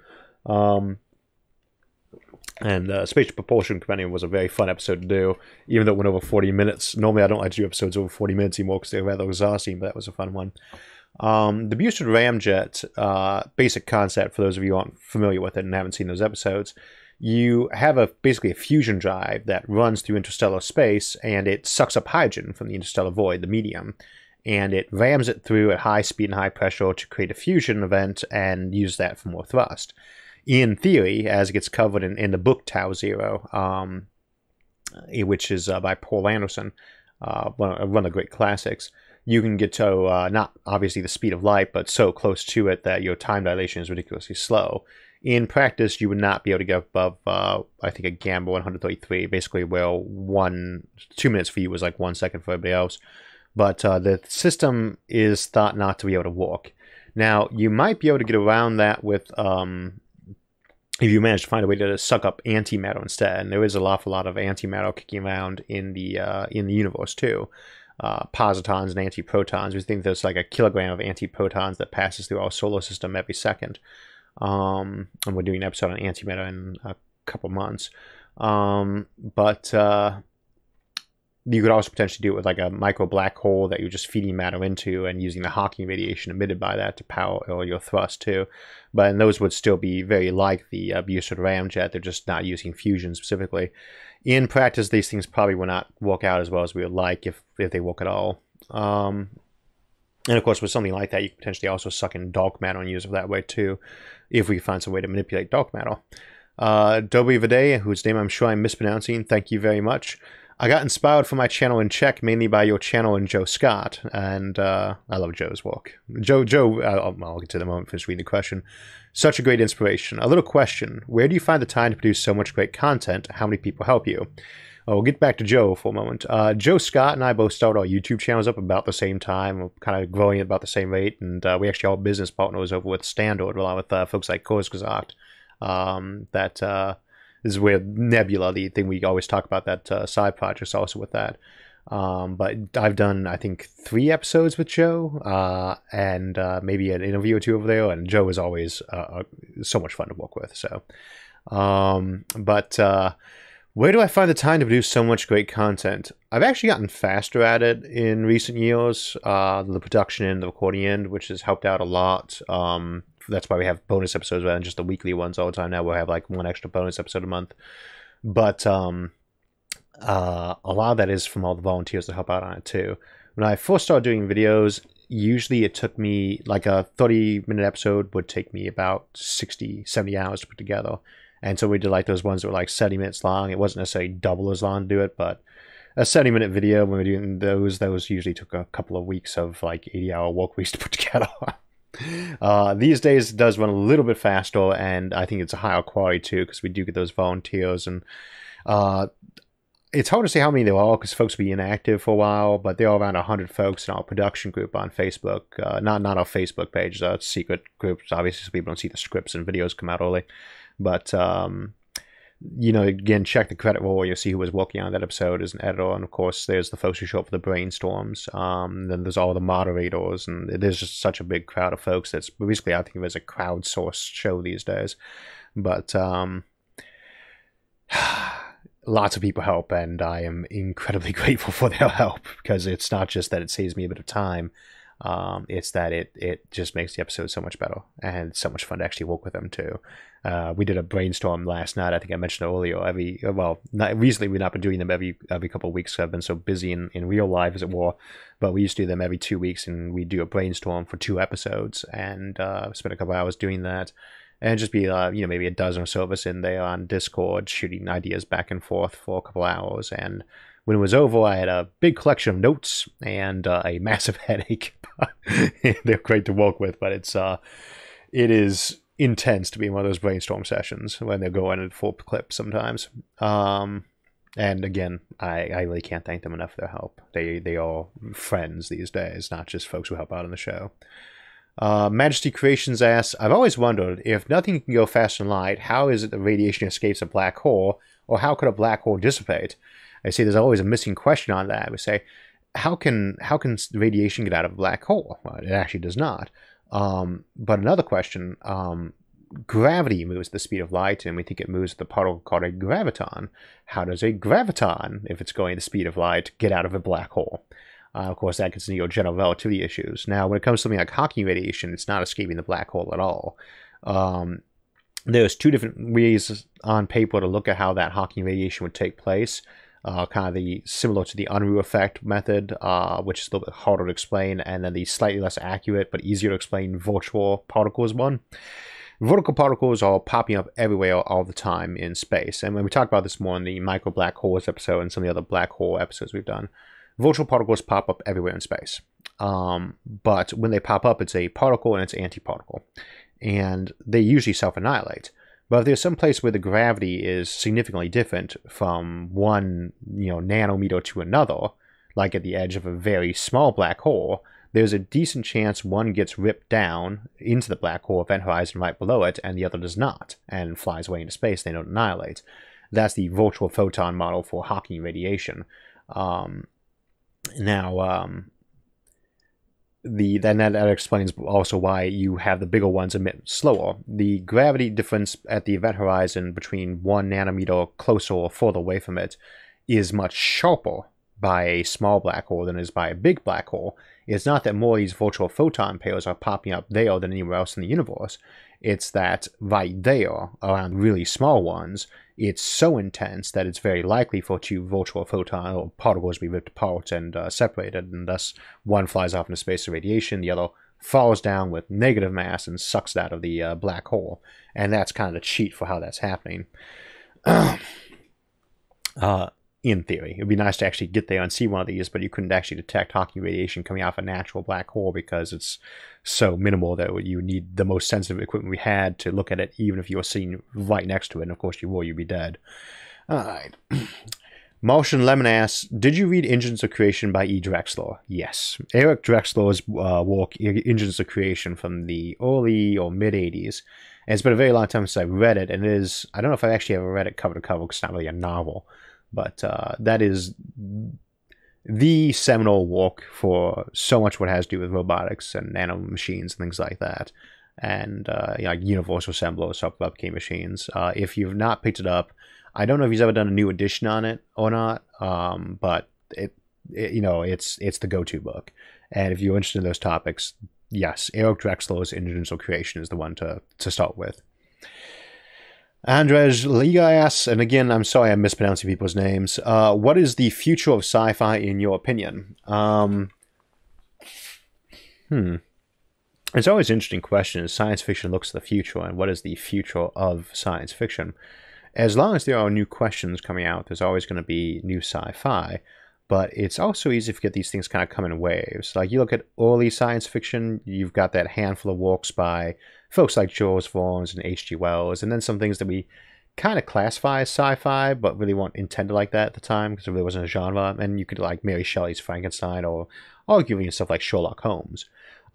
And Spaceship Propulsion Compendium was a very fun episode to do, even though it went over 40 minutes. Normally I don't like to do episodes over 40 minutes anymore because they're rather exhausting, but that was a fun one. The Bussard ramjet, basic concept for those of you who aren't familiar with it and haven't seen those episodes, you have basically a fusion drive that runs through interstellar space, and it sucks up hydrogen from the interstellar void, the medium, and it rams it through at high speed and high pressure to create a fusion event and use that for more thrust. In theory, as it gets covered in the book Tau Zero, which is by Paul Anderson, one of the great classics, you can get to not obviously the speed of light, but so close to it that your time dilation is ridiculously slow. In practice, you would not be able to get above, I think, a Gamma 133, basically where 2 minutes for you was like 1 second for everybody else. But the system is thought not to be able to work. Now, you might be able to get around that with... if you manage to find a way to suck up antimatter instead, and there is an awful lot of antimatter kicking around in the universe too, positons and antiprotons. We think there's like a kilogram of antiprotons that passes through our solar system every second, and we're doing an episode on antimatter in a couple months. But you could also potentially do it with like a micro black hole that you're just feeding matter into and using the Hawking radiation emitted by that to power your thrust too. But and those would still be very like the Bussard ramjet. They're just not using fusion specifically. In practice, these things probably will not work out as well as we would like if they work at all. And of course, with something like that, you could potentially also suck in dark matter and use it that way too, if we find some way to manipulate dark matter. Dobry Vade, whose name I'm sure I'm mispronouncing, thank you very much. I got inspired for my channel in Czech mainly by your channel and Joe Scott, and I love Joe's work. Joe, I'll get to the moment, finish reading the question. Such a great inspiration. A little question: where do you find the time to produce so much great content? How many people help you? We'll get back to Joe for a moment. Joe Scott and I both started our YouTube channels up about the same time. We're kind of growing at about the same rate, and we actually all business partners over with Standard, along with folks like Kurzgesagt. This is where Nebula, the thing we always talk about, that side project, is also with that. But I've done, I think, 3 episodes with Joe, and maybe an interview or 2 over there. And Joe is always so much fun to work with. So, where do I find the time to produce so much great content? I've actually gotten faster at it in recent years. The production end, the recording end, which has helped out a lot. That's why we have bonus episodes rather than just the weekly ones all the time. Now we'll have like 1 extra bonus episode a month. But a lot of that is from all the volunteers that help out on it too. When I first started doing videos, usually it took me, like a 30-minute episode would take me about 60, 70 hours to put together. And so we did like those ones that were like 70 minutes long. It wasn't necessarily double as long to do it, but a 70-minute video, when we were doing those usually took a couple of weeks of like 80-hour work weeks to put together. These days it does run a little bit faster, and I think it's a higher quality too, because we do get those volunteers. And it's hard to say how many there are, because folks will be inactive for a while, but there are around 100 folks in our production group on Facebook. Not our Facebook page, it's secret groups, obviously, so people don't see the scripts and videos come out early. But again, check the credit roll. You'll see who was working on that episode as an editor. And of course, there's the folks who show up for the brainstorms. Then there's all the moderators. And there's just such a big crowd of folks. That's basically, I think of it as a crowdsourced show these days. But lots of people help. And I am incredibly grateful for their help, because it's not just that it saves me a bit of time. It's that it just makes the episode so much better, and it's so much fun to actually work with them too. We did a brainstorm last night. I think I mentioned earlier. Recently we've not been doing them every couple of weeks. I've been so busy in real life, as it were. But we used to do them every 2 weeks, and we do a brainstorm for 2 episodes, and spent a couple hours doing that, and just be maybe a dozen or so of us in there on Discord shooting ideas back and forth for a couple hours. And when it was over, I had a big collection of notes and a massive headache. They're great to work with, but it is intense to be in one of those brainstorm sessions when they're going at full clip sometimes. And again, I really can't thank them enough for their help. They are friends these days, not just folks who help out on the show. Majesty Creations asks, I've always wondered, if nothing can go faster than light, how is it that radiation escapes a black hole, or how could a black hole dissipate? I say there's always a missing question on that. We say, how can radiation get out of a black hole? Well, it actually does not. But another question, gravity moves at the speed of light, and we think it moves with a particle called a graviton. How does a graviton, if it's going at the speed of light, get out of a black hole? Of course, that gets into your general relativity issues. Now, when it comes to something like Hawking radiation, it's not escaping the black hole at all. There's 2 different ways on paper to look at how that Hawking radiation would take place. Kind of similar to the Unruh effect method, which is a little bit harder to explain, and then the slightly less accurate but easier to explain virtual particles one. Vertical particles are popping up everywhere all the time in space, and when we talk about this more in the micro black holes episode and some of the other black hole episodes we've done, virtual particles pop up everywhere in space. But when they pop up, it's a particle and it's antiparticle, and they usually self-annihilate. But if there's some place where the gravity is significantly different from one nanometer to another, like at the edge of a very small black hole, there's a decent chance one gets ripped down into the black hole event horizon right below it, and the other does not, and flies away into space. They don't annihilate. That's the virtual photon model for Hawking radiation. Then that explains also why you have the bigger ones emit slower. The gravity difference at the event horizon between 1 nanometer closer or further away from it is much sharper by a small black hole than it is by a big black hole. It's not that more of these virtual photon pairs are popping up there than anywhere else in the universe. It's that right there, around really small ones, it's so intense that it's very likely for 2 virtual photon or particles to be ripped apart and separated, and thus one flies off into space of radiation, the other falls down with negative mass and sucks it out of the black hole. And that's kind of the cheat for how that's happening. in theory. It'd be nice to actually get there and see one of these, but you couldn't actually detect Hawking radiation coming off a natural black hole because it's so minimal that you need the most sensitive equipment we had to look at it, even if you were sitting right next to it. And of course you were, you'd be dead. All right. Martian Lemon asks, did you read Engines of Creation by E. Drexler? Yes. Eric Drexler's work, Engines of Creation, from the early or mid-'80s. And it's been a very long time since I've read it, and it is, I don't know if I've actually ever read it cover to cover, because it's not really a novel, but that is the seminal work for so much what has to do with robotics and nano machines and things like that, and like universal assembler, self-replicating machines. If you've not picked it up, I don't know if he's ever done a new edition on it or not, but it's the go-to book. And if you're interested in those topics, yes, Eric Drexler's Engines of Creation is the one to start with. Andres Liga asks, and again, I'm sorry I'm mispronouncing people's names, what is the future of sci-fi in your opinion? It's always an interesting question as science fiction looks to the future, and what is the future of science fiction? As long as there are new questions coming out, there's always going to be new sci-fi. But it's also easy to get these things kind of come in waves. Like you look at early science fiction, you've got that handful of works by folks like Jules Verne and H.G. Wells, and then some things that we kind of classify as sci-fi, but really weren't intended like that at the time because it really wasn't a genre. And you could like Mary Shelley's Frankenstein, or arguably stuff like Sherlock Holmes.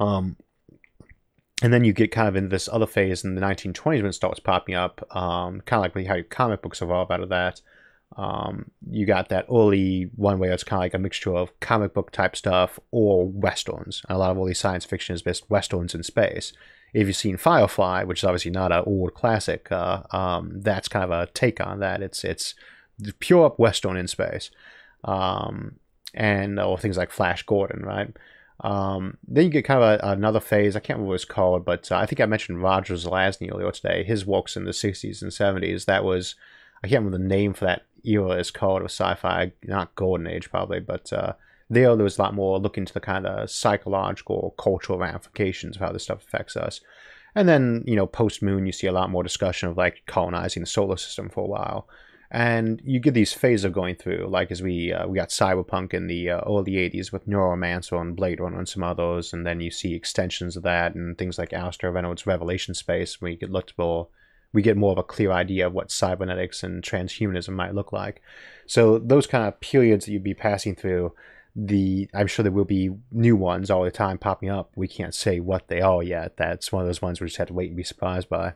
And then you get kind of in this other phase in the 1920s when it starts popping up, kind of like how comic books evolve out of that. You got that early one where it's kind of like a mixture of comic book type stuff or westerns. A lot of early science fiction is based westerns in space. If you've seen Firefly, which is obviously not an old classic, that's kind of a take on that. It's pure up western in space, and or things like Flash Gordon, right? Then you get kind of another phase. I can't remember what it's called, but I think I mentioned Roger Zelazny earlier today. His works in the 60s and 70s. That was, I can't remember the name for that era is called of sci-fi, not Golden Age probably, but there was a lot more look into the kind of psychological, cultural ramifications of how this stuff affects us. And then, post-Moon, you see a lot more discussion of like colonizing the solar system for a while. And you get these phases of going through, like as we got cyberpunk in the early 80s with Neuromancer and Blade Runner and some others, and then you see extensions of that and things like Alistair Reynolds' Revelation Space, where you get we get more of a clear idea of what cybernetics and transhumanism might look like. So those kind of periods that you'd be passing through, I'm sure there will be new ones all the time popping up. We can't say what they are yet. That's one of those ones we just have to wait and be surprised by.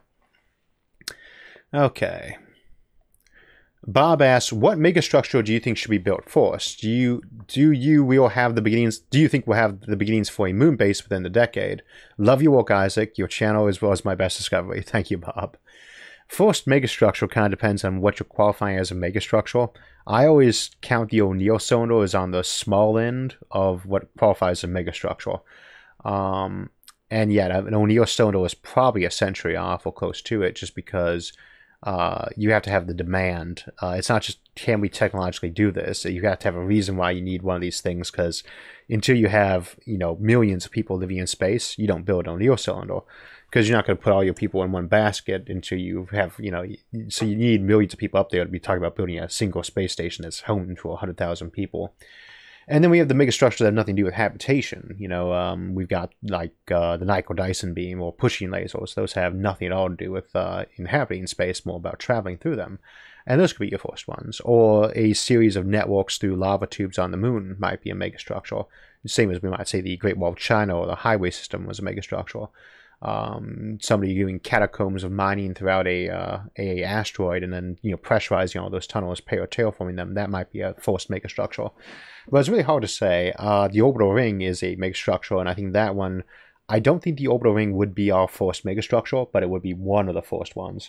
Okay. Bob asks, what megastructure do you think should be built first? Do you think we'll have the beginnings for a moon base within the decade? Love your work, Isaac. Your channel as well as my best discovery. Thank you, Bob. First megastructure kind of depends on what you're qualifying as a megastructure. I always count the O'Neill cylinder as on the small end of what qualifies as a megastructure. And yet, an O'Neill cylinder is probably a century off or close to it, just because you have to have the demand. It's not just can we technologically do this. You have to have a reason why you need one of these things, because until you have millions of people living in space, you don't build an O'Neill cylinder, because you're not going to put all your people in one basket until you have so you need millions of people up there to be talking about building a single space station that's home to 100,000 people. And then we have the megastructures that have nothing to do with habitation. We've got like the Nitro Dyson beam or pushing lasers. Those have nothing at all to do with inhabiting space, more about traveling through them. And those could be your first ones. Or a series of networks through lava tubes on the moon might be a megastructure. The same as we might say the Great Wall of China or the highway system was a megastructure. Somebody doing catacombs of mining throughout a asteroid and then pressurizing all those tunnels, terraforming them, that might be a first megastructure. But it's really hard to say. The orbital ring is a megastructure, and I think that one, I don't think the orbital ring would be our first megastructure, but it would be one of the first ones.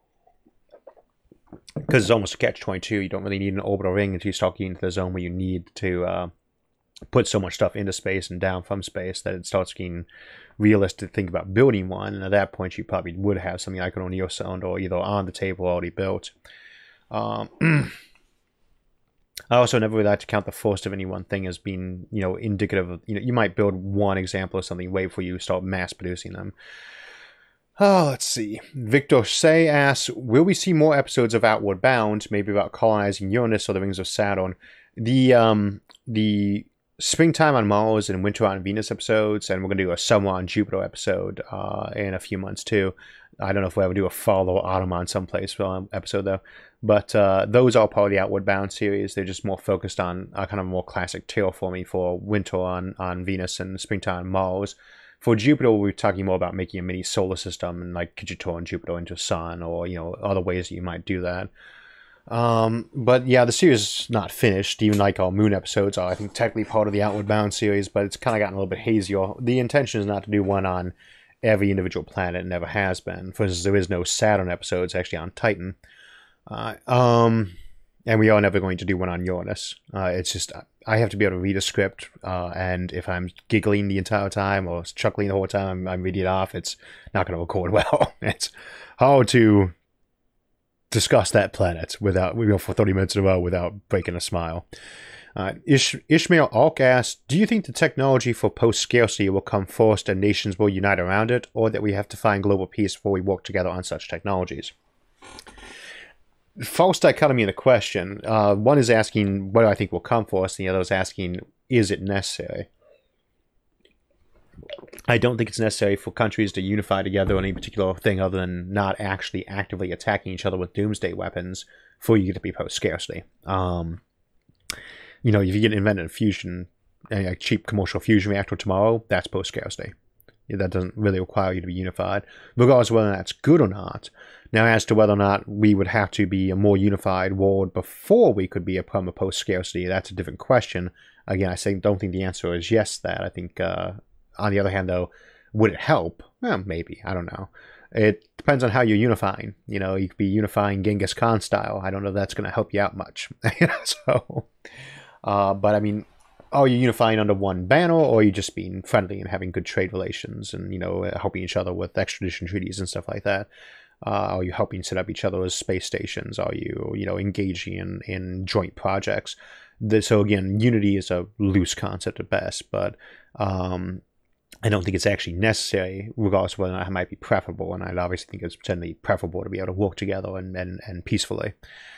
Because it's almost a catch-22. You don't really need an orbital ring until you start getting into the zone where you need to put so much stuff into space and down from space that it starts getting realistic to think about building one. And at that point, you probably would have something like an O'Neill cylinder either on the table or already built. I also never really like to count the first of any one thing as being, indicative of, you might build one example of something way before you start mass producing them. Oh, let's see. Victor Say asks, will we see more episodes of Outward Bound, maybe about colonizing Uranus or the rings of Saturn? The springtime on Mars and winter on Venus episodes, and we're going to do a summer on Jupiter episode in a few months too. I don't know if we'll ever do a fall or autumn on someplace episode though. But those are part of the Outward Bound series. They're just more focused on kind of more classic terraforming for winter on Venus and springtime on Mars. For Jupiter, we're talking more about making a mini solar system and like could you turn Jupiter into a sun, or other ways that you might do that. But yeah, the series is not finished. Even like our moon episodes are, I think, technically part of the Outward Bound series, but it's kind of gotten a little bit hazier. The intention is not to do one on every individual planet. It never has been. For instance, there is no Saturn episodes actually on Titan. And we are never going to do one on Uranus. It's just I have to be able to read a script, and if I'm giggling the entire time or chuckling the whole time I'm reading it off, it's not going to record well. It's hard to discuss that planet without for 30 minutes in a row without breaking a smile. Ishmael Alk asks, do you think the technology for post-scarcity will come first and nations will unite around it, or that we have to find global peace before we work together on such technologies? False dichotomy in the question. One is asking what do I think will come first, and the other is asking, is it necessary? I don't think it's necessary for countries to unify together on any particular thing other than not actually actively attacking each other with doomsday weapons for you to be post-scarcity. If you get invented a fusion, a cheap commercial fusion reactor tomorrow, that's post-scarcity. That doesn't really require you to be unified, regardless of whether that's good or not. Now, as to whether or not we would have to be a more unified world before we could be a perma post-scarcity, that's a different question. Again, don't think the answer is yes to that. I think, on the other hand, though, would it help? Well, maybe. I don't know. It depends on how you're unifying. You could be unifying Genghis Khan style. I don't know if that's going to help you out much. But I mean, are you unifying under one banner, or are you just being friendly and having good trade relations and, helping each other with extradition treaties and stuff like that? Are you helping set up each other's space stations? Are you, engaging in joint projects? So again, unity is a loose concept at best, but I don't think it's actually necessary, regardless of whether or not it might be preferable. And I'd obviously think it's potentially preferable to be able to work together and peacefully.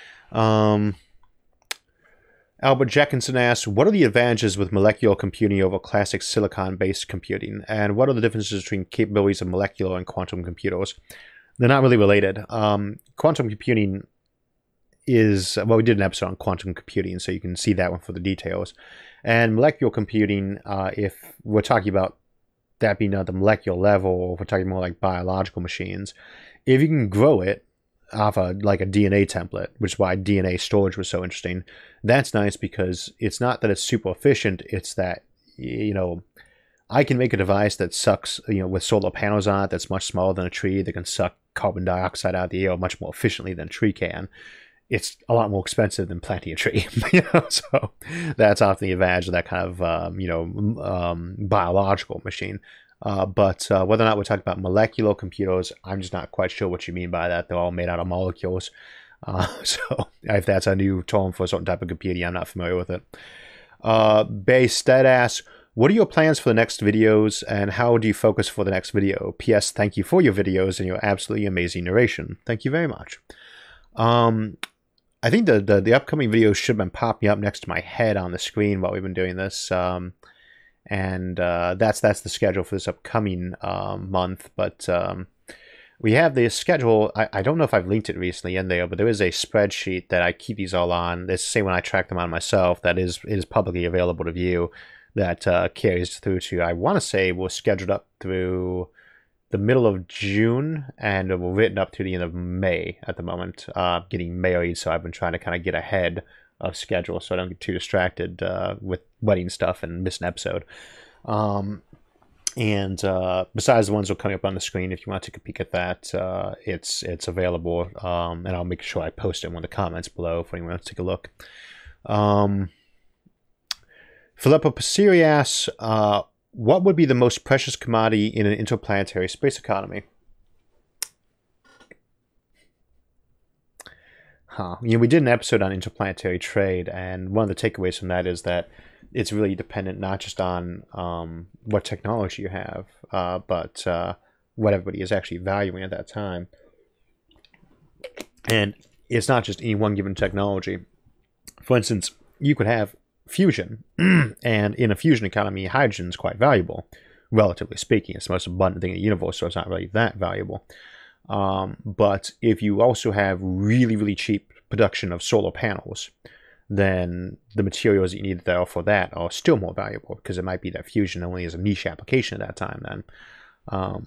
Albert Jackinson asks, what are the advantages with molecular computing over classic silicon-based computing? And what are the differences between capabilities of molecular and quantum computers? They're not really related. Quantum computing is, we did an episode on quantum computing, so you can see that one for the details. And molecular computing, if we're talking about that being at the molecular level, or if we're talking more like biological machines, if you can grow it off a DNA template, which is why DNA storage was so interesting, that's nice because it's not that it's super efficient, it's that, I can make a device that sucks, with solar panels on it that's much smaller than a tree, that can suck carbon dioxide out of the air much more efficiently than a tree can. It's a lot more expensive than planting a tree, so that's often the advantage of that kind of, biological machine. But whether or not we're talking about molecular computers, I'm just not quite sure what you mean by that. They're all made out of molecules. So if that's a new term for a certain type of computing, I'm not familiar with it. Baystead asks, what are your plans for the next videos, and how do you focus for the next video? P.S. Thank you for your videos and your absolutely amazing narration. Thank you very much. I think the upcoming videos should have been popping up next to my head on the screen while we've been doing this. And that's the schedule for this upcoming month. But we have the schedule. I don't know if I've linked it recently in there, but there is a spreadsheet that I keep these all on. This say when I track them on myself, that is publicly available to view. That carries through to, I want to say, we're scheduled up through the middle of June, and we're written up to the end of May at the moment. Getting married, so I've been trying to kind of get ahead of schedule so I don't get too distracted with wedding stuff and miss an episode. And besides the ones that are coming up on the screen, if you want to take a peek at that, it's available, and I'll make sure I post it in one of the comments below for anyone who wants to take a look. Filippo Passeri asks, what would be the most precious commodity in an interplanetary space economy? We did an episode on interplanetary trade, and one of the takeaways from that is that it's really dependent not just on what technology you have, but what everybody is actually valuing at that time. And it's not just any one given technology. For instance, you could have fusion, and in a fusion economy, hydrogen is quite valuable, relatively speaking. It's the most abundant thing in the universe, so it's not really that valuable. But if you also have really, really cheap production of solar panels, then the materials that you need there for that are still more valuable, because it might be that fusion only is a niche application at that time then.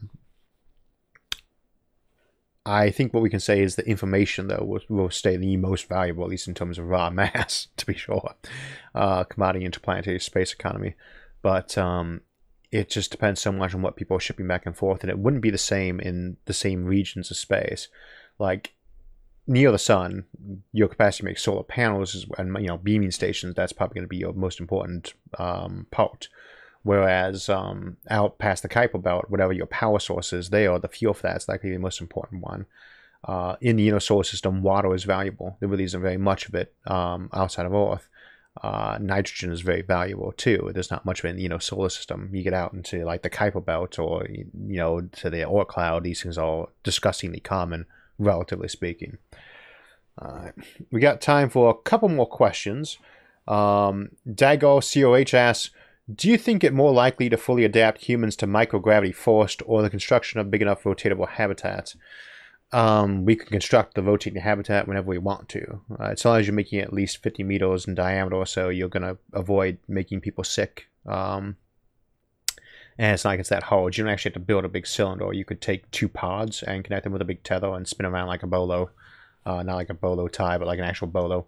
I think what we can say is the information, though, will stay the most valuable, at least in terms of raw mass, to be sure. Commodity interplanetary space economy. But it just depends so much on what people are shipping back and forth, and it wouldn't be the same in the same regions of space. Like, near the sun, your capacity to make solar panels and beaming stations, that's probably going to be your most important part. Whereas out past the Kuiper Belt, whatever your power source is there, the fuel for that's likely the most important one. In the inner solar system, water is valuable. There really isn't very much of it outside of Earth. Nitrogen is very valuable too. There's not much of it in the inner solar system. You get out into like the Kuiper Belt or to the Oort cloud, these things are disgustingly common, relatively speaking. We got time for a couple more questions. Dago COH asks, do you think it more likely to fully adapt humans to microgravity first, or the construction of big enough rotatable habitats? We can construct the rotating habitat whenever we want to. As long as you're making it at least 50 meters in diameter or so, you're going to avoid making people sick. And it's not like it's that hard. You don't actually have to build a big cylinder. You could take 2 pods and connect them with a big tether and spin around like a bolo. Not like a bolo tie, but like an actual bolo.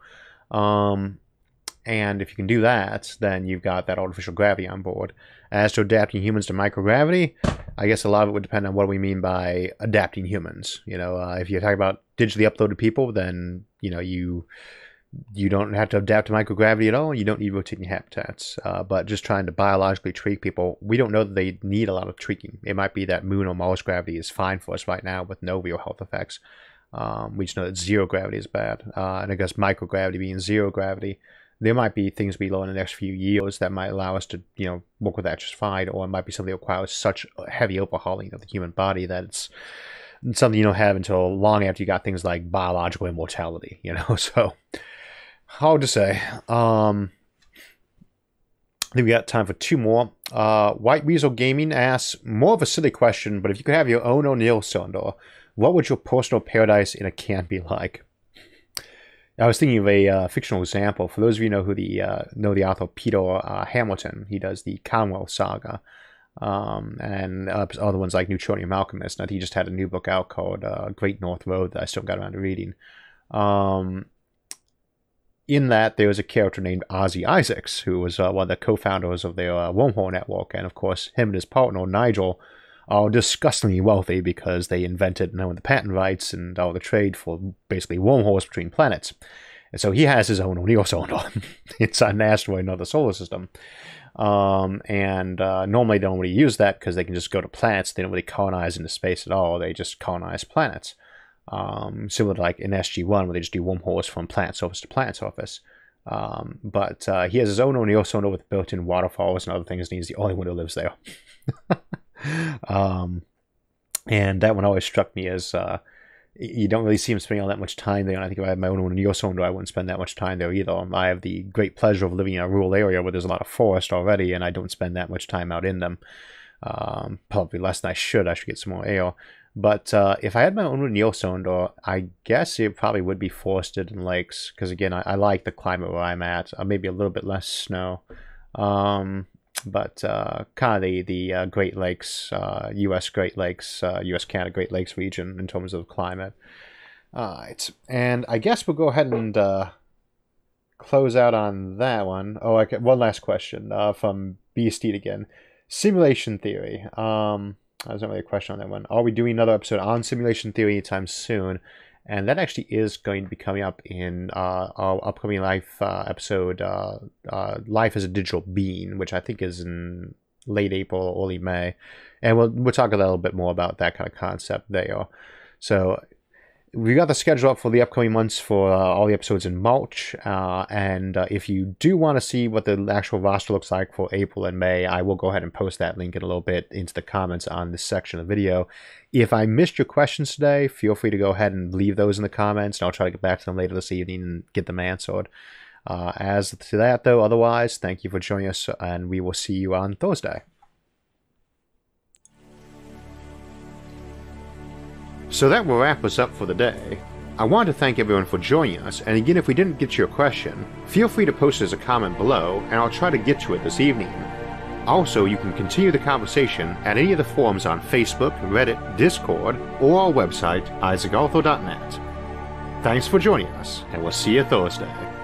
And if you can do that, then you've got that artificial gravity on board. As to adapting humans to microgravity, I guess a lot of it would depend on what we mean by adapting humans. If you're talking about digitally uploaded people, then you don't have to adapt to microgravity at all. You don't need rotating habitats. But just trying to biologically tweak people, we don't know that they need a lot of tweaking. It might be that Moon or Mars gravity is fine for us right now with no real health effects. We just know that zero gravity is bad. And I guess microgravity being zero gravity, there might be things we learn in the next few years that might allow us to, work with that just fine, or it might be something that requires such heavy overhauling of the human body that it's something you don't have until long after you got things like biological immortality, so hard to say. I think we got time for 2 more. White Weasel Gaming asks, more of a silly question, but if you could have your own O'Neill cylinder, what would your personal paradise in a camp be like? I was thinking of a fictional example. For those of you who know the author Peter Hamilton, he does the Commonwealth Saga, and other ones like Newtonium Alchemist. And I think he just had a new book out called Great North Road that I still got around to reading. In that, there was a character named Ozzy Isaacs, who was one of the co-founders of their wormhole network, and of course, him and his partner Nigel are disgustingly wealthy because they invented and own the patent rights and all the trade for basically wormholes between planets. And so he has his own O'Neill cylinder inside an asteroid in another solar system. Normally they don't really use that because they can just go to planets. They don't really colonize into space at all. They just colonize planets. Similar to like in SG-1 where they just do wormholes from planet surface to planet surface. But he has his own O'Neill cylinder with built-in waterfalls and other things, and he's the only one who lives there. And that one always struck me as you don't really see him spending all that much time there. And I think if I had my own O'Neill cylinder, I wouldn't spend that much time there either. I have the great pleasure of living in a rural area where there's a lot of forest already, and I don't spend that much time out in them. Probably less than I should. I should get some more air. But if I had my own O'Neill cylinder, I guess it probably would be forested and lakes, because again, I like the climate where I'm at. Maybe a little bit less snow. But kind of the Great Lakes, U.S. Great Lakes, U.S. Canada Great Lakes region in terms of climate. Alright, and I guess we'll go ahead and close out on that one. Oh, okay, one last question from B. Steed again. Simulation theory. There's not really a question on that one. Are we doing another episode on simulation theory anytime soon? And that actually is going to be coming up in our upcoming Life episode, Life as a Digital Being, which I think is in late April or early May. And we'll talk a little bit more about that kind of concept there. So We got the schedule up for the upcoming months for all the episodes in March, and if you do want to see what the actual roster looks like for April and May, I will go ahead and post that link in a little bit into the comments on this section of the video. If I missed your questions today, feel free to go ahead and leave those in the comments, and I'll try to get back to them later this evening and get them answered. As to that, though, otherwise, thank you for joining us, and we will see you on Thursday. So that will wrap us up for the day. I want to thank everyone for joining us, and again, if we didn't get to your question, feel free to post as a comment below, and I'll try to get to it this evening. Also, you can continue the conversation at any of the forums on Facebook, Reddit, Discord, or our website, isaacarthur.net. Thanks for joining us, and we'll see you Thursday.